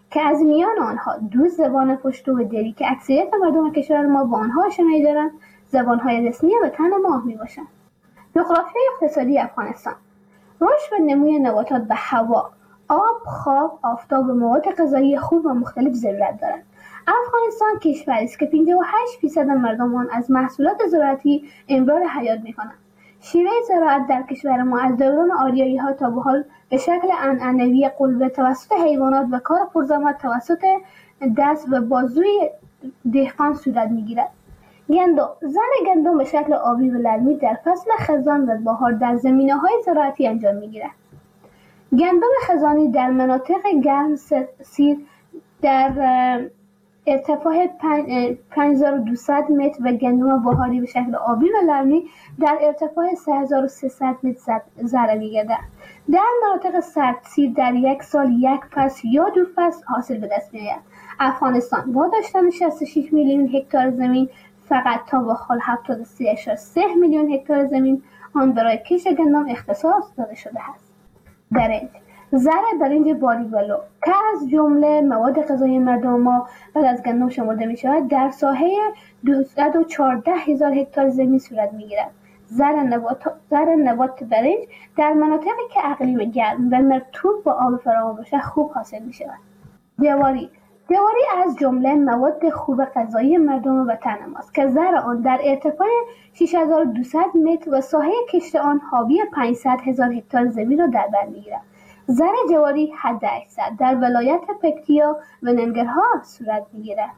Speaker 16: که از میان آنها دو زبان پشتو و دری که اکثریت مردم کشور ما با آنها آشنایی دارند زبانهای رسمی وطن ما میباشند. جغرافیای اقتصادی افغانستان: رشد و نموی نباتات به هوا، آب، خواب، آفتاب و مواد غذایی خوب و مختلف ضرورت دارند. افغانستان کشوری است که پنجاه و هشت درصد مردم آن از محصولات زراعتی امرار حیات می‌کنند. شیوه زراعت در کشور ما از دوران آریایی‌ها تا به حال به شکل عنعنوی قلبه توسط حیوانات و کار پرزحمت توسط دست و بازوی دهقان صورت می‌گیرد. گندم: زرع گندم به شکل آبی و للمی در فصل خزان و بهار در زمینه‌های زراعتی انجام می‌گیرد. گندم خزانی در مناطق گرم سیر در ارتفاع پنج هزار و دویست متر و گندم بهاری به شکل آبی و للمی در ارتفاع سه هزار و سیصد متر زرع می‌گردد. در مناطق سردسیر در یک سال یک فصل یا دو فصل حاصل به دست می‌آید. افغانستان با داشتن شصت و شش میلیون هکتار زمین فقط تا به حال هفتاد و سه ممیز سه میلیون هکتار زمین آن برای کشت گندم اختصاص داده شده است. برنج: زرع برنج باریولو که از جمله مواد غذایی مردم ما بعد از گندم شمرده می شود در ساحه دویست و چهارده هزار هکتار زمین صورت می گیرد. زرع نبات زرع نبات برنج در مناطقی که اقلیم گرم و مرطوب با آب فراوان باشد خوب حاصل می شود. جواری: جواری از جمله مواد خوب غذایی مردم وطن ماست که زرع آن در ارتفاع شش هزار و دویست متر و ساحه کشت آن حاوی پانصد هزار هکتار زمین را در بر می‌گیرد. زرع جواری حد اکثر در ولایت پکتیا و ننگرهار صورت می‌گیرد.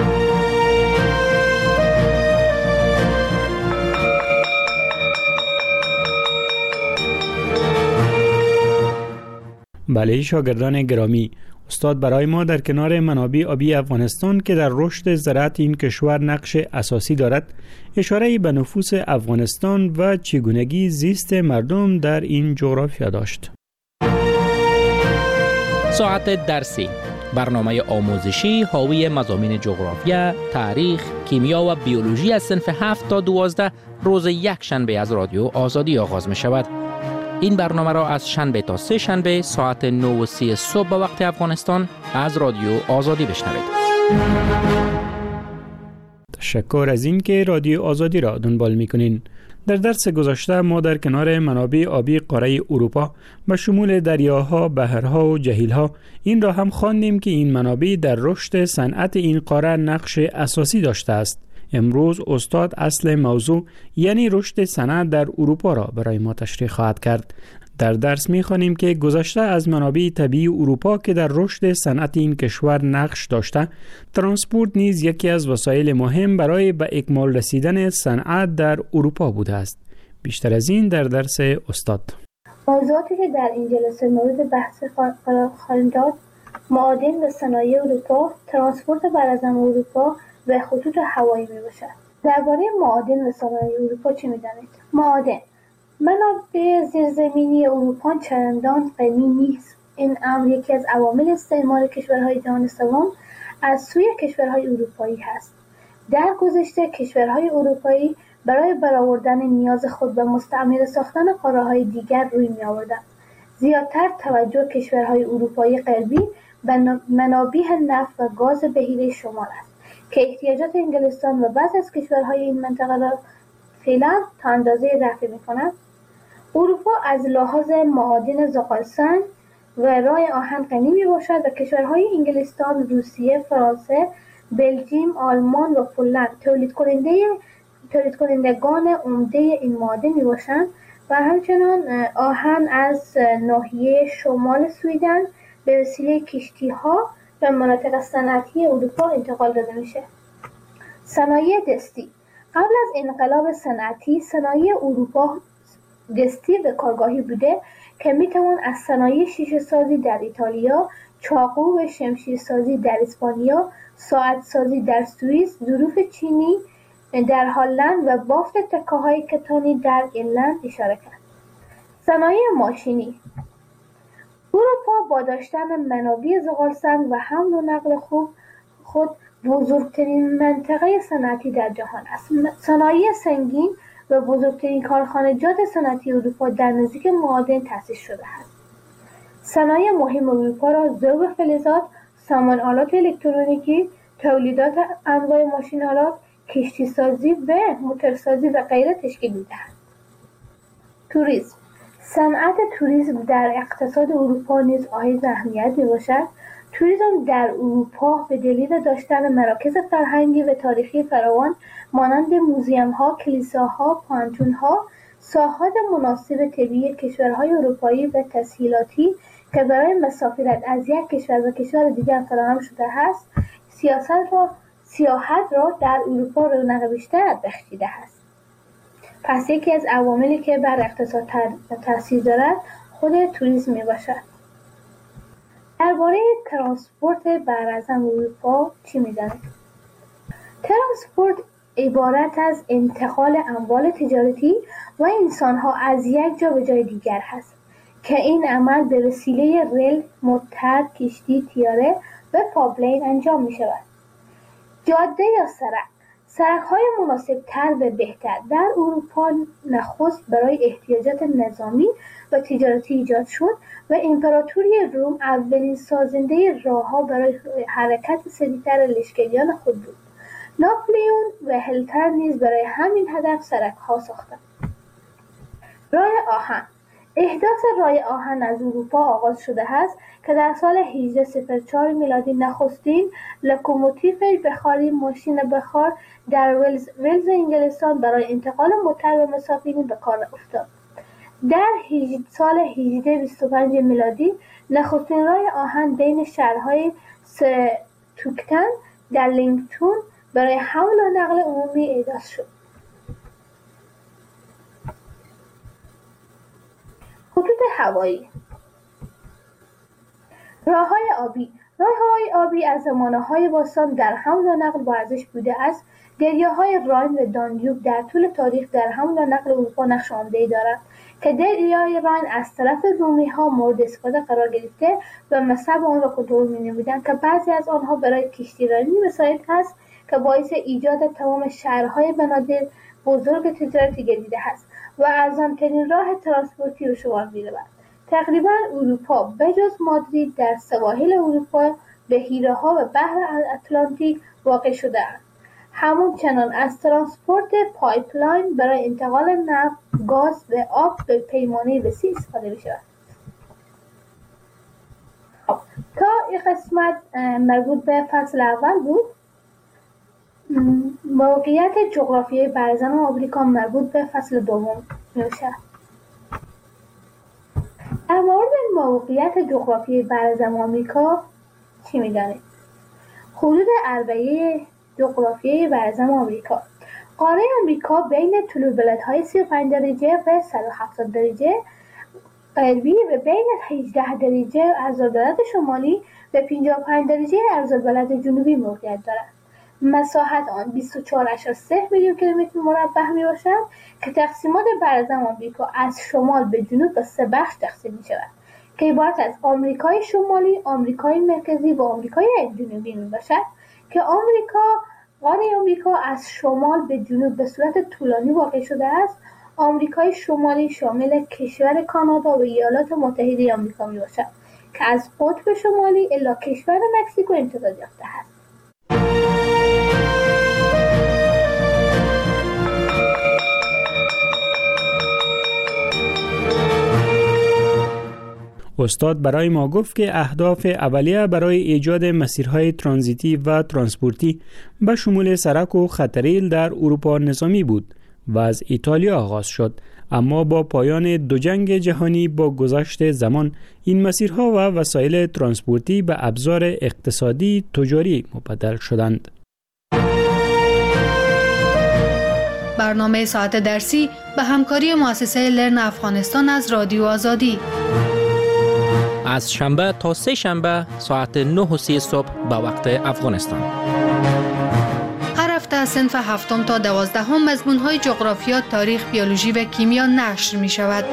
Speaker 15: بله شاگردان گرامی، استاد برای ما در کنار منابع آبی افغانستان که در رشد زراعت این کشور نقش اساسی دارد اشاره به نفوس افغانستان و چگونگی زیست مردم در این جغرافیا داشت.
Speaker 17: ساعت درسی، برنامه آموزشی حاوی مضامین جغرافیا، تاریخ، کیمیا و بیولوژی از صنف هفت تا دوازده روز یک شنبه از رادیو آزادی آغاز می شود. این برنامه را از شنبه تا سه شنبه ساعت نه و سی صبح به وقت افغانستان از رادیو آزادی بشنوید.
Speaker 15: تشکر از این که رادیو آزادی را دنبال می‌کنین. در درس گذشته ما در کنار منابع آبی قاره اروپا به شمول دریاها، بحرها و جهیلها این را هم خواندیم که این منابع در رشد صنعت این قاره نقش اساسی داشته است. امروز استاد اصل موضوع یعنی رشد صنعت در اروپا را برای ما تشریح خواهد کرد. در درس می‌خوانیم که گذشته از منابع طبیعی اروپا که در رشد صنعت این کشور نقش داشته، ترانسپورت نیز یکی از وسایل مهم برای به اکمال رسیدن صنعت در اروپا بوده است. بیشتر از این در درس استاد.
Speaker 16: موضوعاتی که در این جلسه مورد بحث قرار خواهیم داد: معادن و صنایع اروپا، ترانسپورت براعظم اروپا و خطوط هوایی میباشد. درباره معادن و صنایع اروپا چه می‌دانید؟ معادن: منابع زیرزمینی اروپا چندان غنی نیست. این امر یکی از عوامل استعمار کشورهای جهان سوم از سوی کشورهای اروپایی هست. در گذشته کشورهای اروپایی برای برآوردن نیاز خود به مستعمره ساختن قاره‌های دیگر روی می‌آوردند. زیادتر توجه کشورهای اروپایی غربی به منابع نفت و گاز بحیره شمال است که احتیاجات انگلستان و بعضی از کشورهای این منطقه را فعلا تا اندازه رفع می‌کند. اروپا از لحاظ معادن زغالسنگ و رای آهن غنی میباشد و کشورهای انگلستان، روسیه، فرانسه، بلژیم، آلمان و پولند تولید کننده تولید کنندگان عمده این معادن میباشند و همچنان آهن از ناحیه شمال سویدن به وسیله کشتی‌ها به مناطق صنعتی اروپا انتقال داده میشه. صنایع دستی: قبل از انقلاب صنعتی صنایع اروپا دستی و کارگاهی بوده که میتوان از صنایع شیشه سازی در ایتالیا، چاقو و شمشیر سازی در اسپانیا، ساعت سازی در سوئیس، ظروف چینی در هلند و بافت تکه‌های کتانی در ایرلند اشاره کرد. صنایع ماشینی: اروپا با داشتن منابع زغالسنگ و حمل و نقل خوب خود بزرگترین منطقه صنعتی در جهان است. صنایع سنگین و بزرگترین کارخانجات صنعتی اروپا در نزدیک معادن تأسیس شده است. صنایع مهم اروپا را ذوب فلزات، سامان آلات الکترونیکی، تولیدات انواع ماشین آلات، کشتی سازی و موتورسازی و غیره تشکیل می‌دهد. توریسم. صنعت توریسم در اقتصاد اروپا نیز حائز اهمیت می‌باشد. توریسم در اروپا به دلیل داشتن مراکز فرهنگی و تاریخی فراوان مانند موزیم‌ها، کلیساها، پانتون‌ها، ساحات مناسب طبیعی کشورهای اروپایی و تسهیلاتی که برای مسافرت از یک کشور به کشور دیگر فراهم شده است، سیاست را سیاحت را در اروپا رونق بیشتر بخشیده است. پس یکی از عواملی که بر اقتصاد تاثیر دارد خود توریسم میباشد. درباره ترانسپورت براعظم اروپا چی می‌دانید؟ ترانسپورت عبارت از انتقال اموال تجارتی و انسان‌ها از یک جا به جای دیگر است که این عمل به وسیله ریل، موتر، کشتی، طیاره و پایپلاین انجام می‌شود. جاده یا سرک سرک‌های مناسب‌تر و بهتر در اروپا نخست برای احتیاجات نظامی و تجارتی ایجاد شد و امپراتوری روم اولین سازنده راه‌ها برای حرکت سریعتر لشکریان خود بود. ناپلیون و هیتلر نیز برای همین هدف سرک‌ها ساختند. راه آهن احداث راه آهن از اروپا آغاز شده است که در سال هجده صفر چهار میلادی نخستین لوکوموتیو بخاری ماشین بخار در ولز, ولز انگلستان برای انتقال موتر و مسافرین به کار افتاد. در سال هجده بیست و پنج میلادی نخستین راه آهن بین شهرهای ستوکتن در لینگتون برای حمل و نقل عمومی احداث شد. خطوط هوایی راه‌های آبی راه‌های آبی از زمانه‌های باستان در حمل و نقل با ارزش بوده است. دریاهای راین و دانیوب در طول تاریخ در حمل و نقل اروپا نقش عمده‌ای دارد که دریای راین از طرف رومی‌ها مورد استفاده قرار گرفته و مصب آن را کنترل می‌نمودند که بعضی از آنها برای کشتیرانی مساعد است که باعث ایجاد تمام شهرهای بنادر بزرگ تجارتی گردیده است و ارزان‌ترین راه ترانسپورتی به شمار می‌رود. تقریباً اروپا بجز مادرید در سواحل اروپا به حیره‌ها و بحر اتلانتیک واقع شده است. همچنان از ترانسپورت پایپلاین برای انتقال نفت، گاز و آب به پیمانه وسیع استفاده می‌شود. خب تا این قسمت مربوط به فصل اول بود. موقعیت جغرافیایی برزن آمریکا مربوط به فصل دوم میشه. در مورد موقعیت جغرافیایی برزن آمریکا چی میدانید؟ حدود اربعه جغرافیایی برزن آمریکا. قاره آمریکا بین طول بلندهای سی و پنج درجه و صد و هفتاد درجه غربی و بین هجده درجه عرض‌البلد شمالی و پنجاه و پنج درجه عرض‌البلد جنوبی موقعیت دارد. مساحت آن بیست و چهار ممیز سه میلیون کیلومتر مربع می باشد که تقسیمات برزن آمریکا از شمال به جنوب به سه بخش تقسیم می شود که عبارت از آمریکای شمالی، آمریکای مرکزی و آمریکای جنوبی می باشد که آمریکا قاره آمریکا از شمال به جنوب به صورت طولانی واقع شده است. آمریکای شمالی شامل کشور کانادا و ایالات متحده آمریکا می باشد که از قطب شمالی الی کشور مکزیکو امتداد یافته است.
Speaker 15: استاد برای ما گفت که اهداف اولیه برای ایجاد مسیرهای ترانزیتی و ترانسپورتی به شمول سرک و خطریل در اروپا نظامی بود و از ایتالیا آغاز شد، اما با پایان دو جنگ جهانی با گذشت زمان این مسیرها و وسایل ترانسپورتی به ابزار اقتصادی تجاری مبدل شدند.
Speaker 14: برنامه ساعت درسی به همکاری مؤسسه لرن افغانستان از رادیو آزادی
Speaker 17: از شنبه تا سه شنبه ساعت نه و سی صبح به وقت افغانستان.
Speaker 14: هر هفته از صنف هفتم تا دوازدهم مضمون‌های جغرافیا، تاریخ، بیولوژی و کیمیا نشر می شود.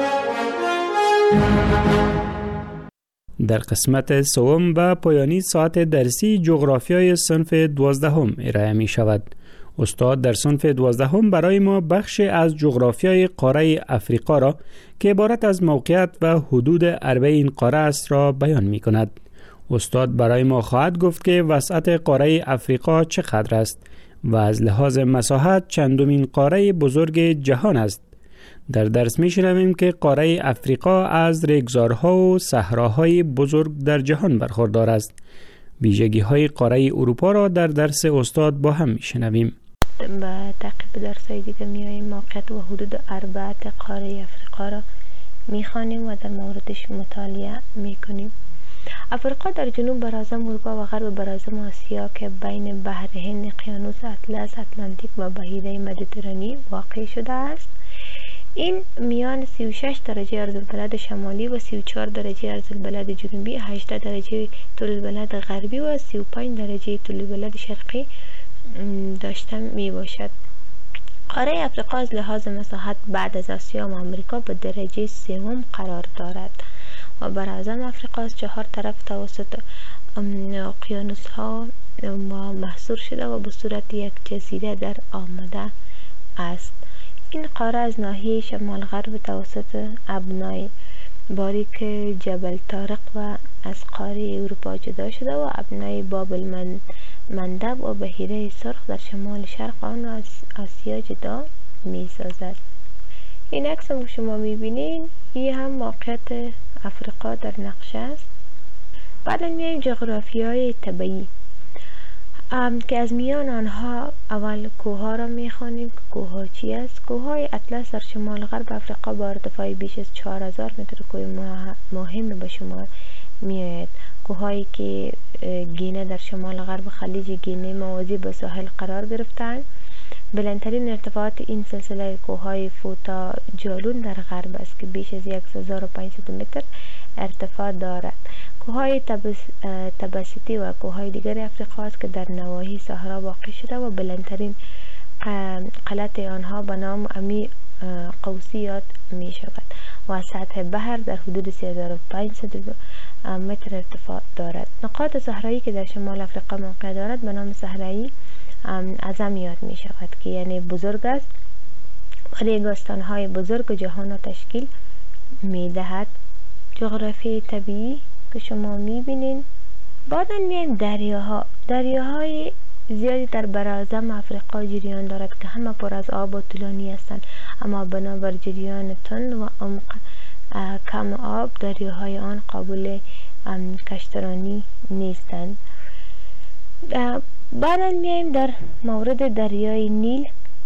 Speaker 15: در قسمت سوم و پایانی ساعت درسی جغرافیای صنف دوازدهم ارائه می شود. استاد در صنف دوازدهم برای ما بخش از جغرافیای قاره افریقا را که عبارت از موقعیت و حدود اربع این قاره است را بیان می کند. استاد برای ما خواهد گفت که وسعت قاره افریقا چقدر است و از لحاظ مساحت چندمین قاره بزرگ جهان است. در درس می شنویم که قاره افریقا از ریگزارها و صحراهای بزرگ در جهان برخوردار است. ویژگی های قاره اروپا را در درس استاد با هم می شنویم.
Speaker 18: با تعقیب درس‌های دیگه میاییم موقعیت و حدود اربعه قاره افریقا را میخوانیم و در موردش مطالعه میکنیم. افریقا در جنوب براعظم اروپا و غرب براعظم آسیا که بین بحر هند، اقیانوس اطلس، اتلانتیک و بحیره مدیترانی واقع شده است. این میان سی و شش درجه عرض‌البلد شمالی و سی و چهار درجه عرض‌البلد جنوبی، هجده درجه طول البلد غربی و سی و پنج درجه طول البلد شرقی داشته می باشد. قاره افریقا از لحاظ مساحت بعد از آسیا و آمریکا به درجه سوم قرار دارد و براعظم افریقا از چهار طرف توسط اقیانوس ها محصور شده و به صورت یک جزیره در آمده است. این قاره از ناحیه شمال غرب توسط ابنای باریک جبل طارق و از قاره اروپا جدا شده و ابنای بابل مندب و بحیره سرخ در شمال شرق آن از آسیا جدا می سازد. این عکس هم شما می بینین، این هم موقعیت افریقا در نقشه است. بعد میایم جغرافی های طبیعی که از میان آنها اول کوه ها را می خوانیم که کوه ها چی است. کوه های اطلس در شمال غرب افریقا با ارتفاع بیش از چهار هزار متر کوه مهم به شمار می آید. کوههایی که گینه در شمال غرب خلیج گینه موازی به ساحل قرار گرفتند. بلندترین ارتفاعات این سلسله کوههای فوتا جالون در غرب است که بیش از هزار و پانصد متر ارتفاع دارد. کوههای تبسیتی و کوههای دیگر افریقا است که در نواحی صحرا واقع شده و بلندترین قلعت آنها به نام امی قوسی یاد می شود و سطح بحر در حدود سه هزار و پانصد متر ارتفاع دارد. نقاط صحرایی که در شمال افریقا موقع دارد به نام صحرایی اعظم یاد می شود که یعنی بزرگ است و ریگستان های بزرگ جهان را تشکیل می دهد. جغرافی طبیعی که شما می بینین. بعدا میایم دریاها. دریاهای زیادی در براعظم افریقا جریان دارد که همه پر از آب و طولانی هستند، اما بنابر جریان تند و عمق کم آب دریاهای آن قابل کشترانی نیستند. بعدا میایم در مورد دریای نیل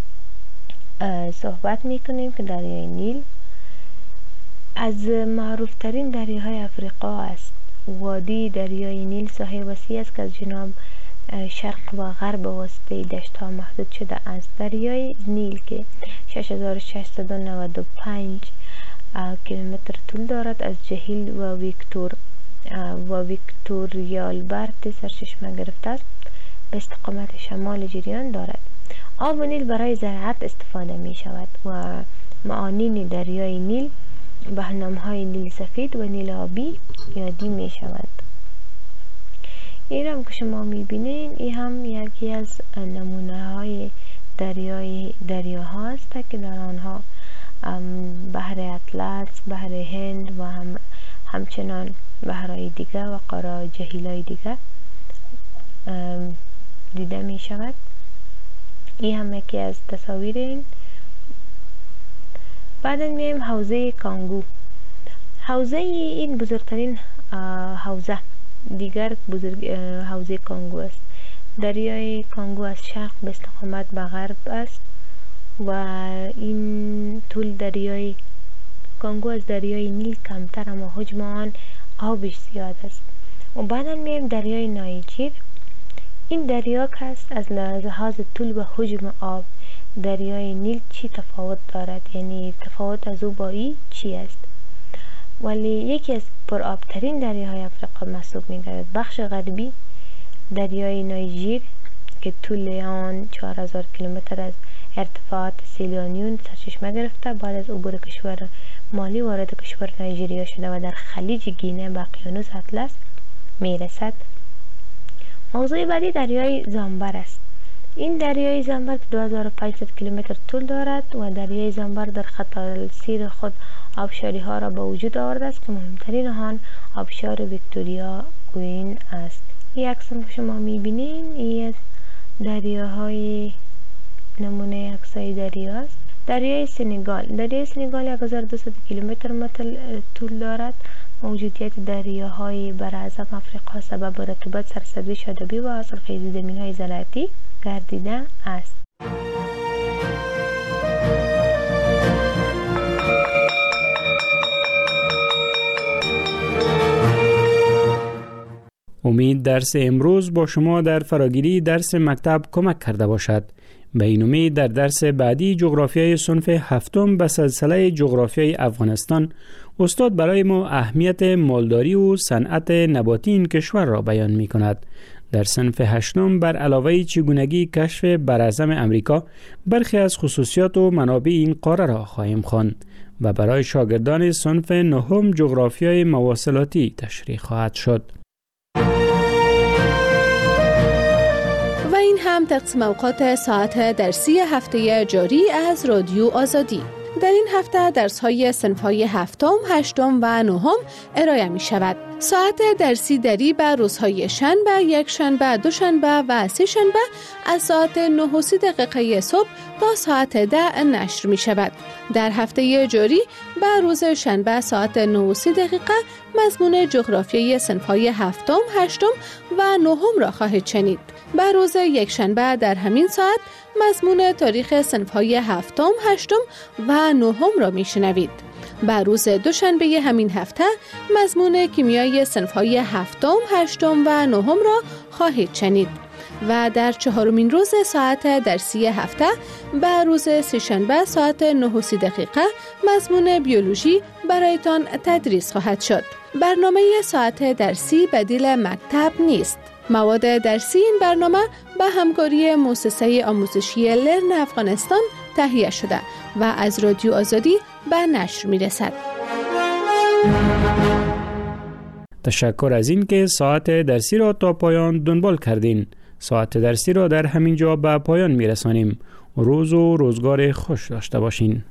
Speaker 18: صحبت میکنیم که دریای نیل از معروف ترین دریاهای افریقا است. وادی دریای نیل ساحه وسیع است که از جنوب شرق و غرب واسطه دشت ها محدود شده است. دریای نیل که شش هزار و ششصد و نود و پنج کیلومتر طول دارد از جهیل و ویکتور و ویکتوریالبرت سرچشمه گرفته است به استقامت شمال جریان دارد. آب نیل برای زراعت استفاده می شود و معانین دریای نیل به نام‌های نیل سفید و نیل آبی یادی می شود. این هم که شما می بینین این هم یکی از نمونه های دریای دریاها است که در آنها بحر اطلس، بحر هند و هم همچنان بحرهای دیگر و قاره جهیل‌های دیگر دیده می شود. این هم یکی از تصاویر این. بعد میایم حوزه کانگو. حوزه این بزرگترین حوزه دیگر بزرگ حوزه کانگو است. دریای کانگو از شرق به استقامت به غرب است و این طول دریای کانگو از دریای نیل کمتر اما حجم آن آبش زیاد است. و بعدا میایم دریای نایجیر. این دریا که است از لحاظ طول و حجم آب دریای نیل چی تفاوت دارد، یعنی تفاوت از او با این چی است؟ ولی یکی از پرآبترین دریاهای افریقا محسوب می‌گردد. بخش غربی دریای نایجیر که طول آن چهار هزار کیلومتر از ارتفاعات سیلیانیون سرچشمه گرفته بعد از عبور کشور مالی وارد کشور نایجریا شده و در خلیج گینه به اقیانوس اطلس میرسد. موضوع بعدی دریای زامبر است. این دریای زامبر که دو هزار و پانصد کیلومتر طول دارد و دریای زامبر در خط السیر خود آبشاری ها را به وجود آورده است که مهمترین آن آبشار ویکتوریا این است. این عکس که شما میبینین این از دریاهای نمونه عکسای دریا است. دریای سنگال دریای سنگال یک هزار و دویست کیلومتر متر طول دارد. موجودیت دریاهای براعظم افریقا سبب رطوبت، سرسبزی، شادابی و حاصلخیزی زمین‌های زراعتی گردیده است.
Speaker 15: امید درس امروز با شما در فراگیری درس مکتب کمک کرده باشد. به این امید در درس بعدی جغرافیای صنف هفتم به سلسله جغرافیای افغانستان استاد برای ما اهمیت مالداری و صنعت نباتی این کشور را بیان می کند. در صنف هشتم بر علاوه چگونگی کشف براعظم امریکا برخی از خصوصیات و منابع این قاره را خواهیم خواند و برای شاگردان صنف نهم جغرافیای مواصلاتی تشریح خواهد شد.
Speaker 19: و این هم تقسیم اوقات ساعت درسی هفته جاری از رادیو آزادی. در این هفته درس‌های صنف‌های هفتم، هشتم و نهم ارائه می شود. ساعت درسی دری به روزهای شنبه، یک شنبه، دو شنبه و سه شنبه از ساعت نه و سی دقیقه صبح تا ساعت ده نشر می شود. در هفته جاری به روز شنبه ساعت نه و سی دقیقه مضمون جغرافیای صنف‌های هفتم، هشتم و نهم را خواهید شنید. به روز یک شنبه در همین ساعت مضمون تاریخ صنف‌های هفتم، هشتم و نهم را میشنوید. به روز دوشنبه همین هفته مضمون کیمیای صنف‌های هفتم، هشتم و نهم را خواهید شنید. و در چهارمین روز ساعت درسی هفته به روز سه‌شنبه ساعت نه و سی دقیقه مضمون بیولوژی برایتان تدریس خواهد شد. برنامه ساعت درسی بدیل مکتب نیست. مواد درسی این برنامه به همکاری مؤسسه آموزشی لرن افغانستان تهیه شده و از رادیو آزادی به نشر می رسد.
Speaker 15: تشکر از این که ساعت درسی را تا پایان دنبال کردین. ساعت درسی را در همین جا به پایان می رسانیم. روز و روزگار خوش داشته باشین.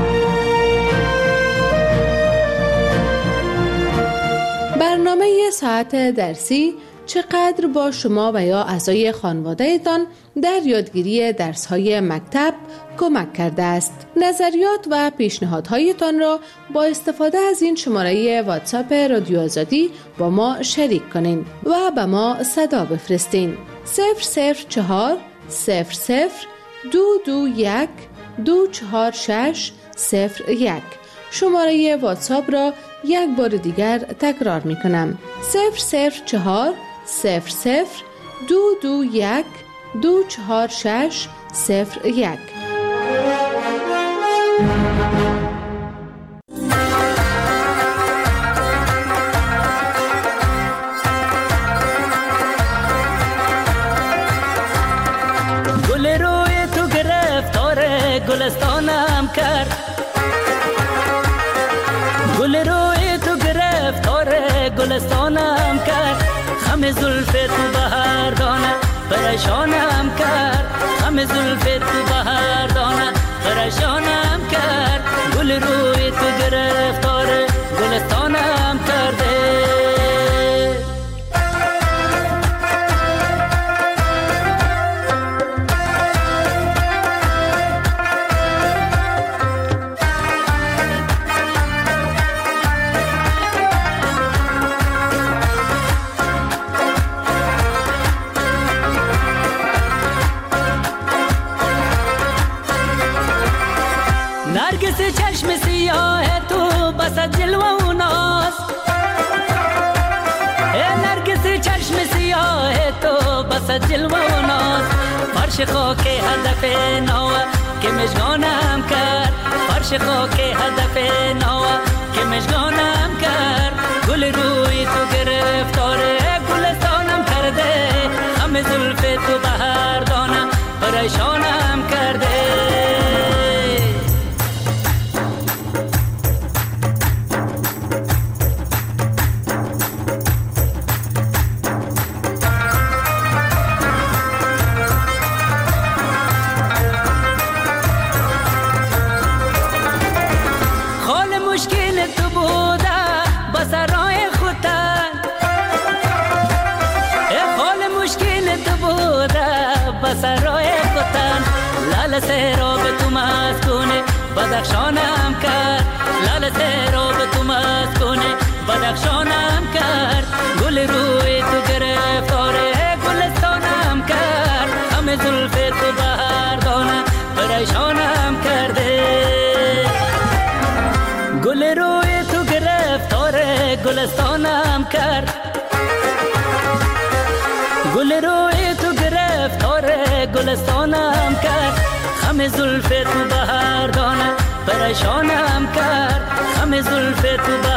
Speaker 19: برنامه ساعت درسی چقدر با شما و یا اعضای خانواده‌تان در یادگیری درس‌های مکتب کمک کرده است. نظریات و پیشنهادهایتان را با استفاده از این شماره واتساپ رادیو آزادی با ما شریک کنین و به ما صدا بفرستین. صفر صفر چهار صفر صفر دو دو یک دو چهار شش صفر یک. شماره واتساپ را یک بار دیگر تکرار می کنم. صفر صفر چهار صفر صفر دو دو یک دو چهار شش صفر یک.
Speaker 20: گل روی تو گرفتار گلستانم کرد، گل روی تو گرفتار گلستانم کرد، خم زلف تو بهار دانه پریشانم کرد، خم زلف تو بهار دانه پریشانم کرد، گل روی تو گرفتار گلستانم کرده. چشم سیاه تو بس جلوه و ناز، نرگس چشم سیاه تو بس جلوه و ناز، فرش خاک هدف نوه که مشگانم کرد، فرش خاک هدف نوه که مشگانم کرد، گل روی تو گرفتار گلستانم کرده، خم زلف تو بهار دانه پریشانم کرده. مشکل تو بوده با سرای خودت، لال سے رو به تو مسکونه بدخشانم کرد لال سے رو به تو مسکونه بدخشانم کرد گل روی تو گرفتار گلستانم کرد همه زلف تو بهردانه پریشانم کرده گل روی تو گرفتار گلستانم کرد گل روی تو گرفتار گلستانم کرد خم زلف تو بهردانه پریشانم کرد خم زلف تو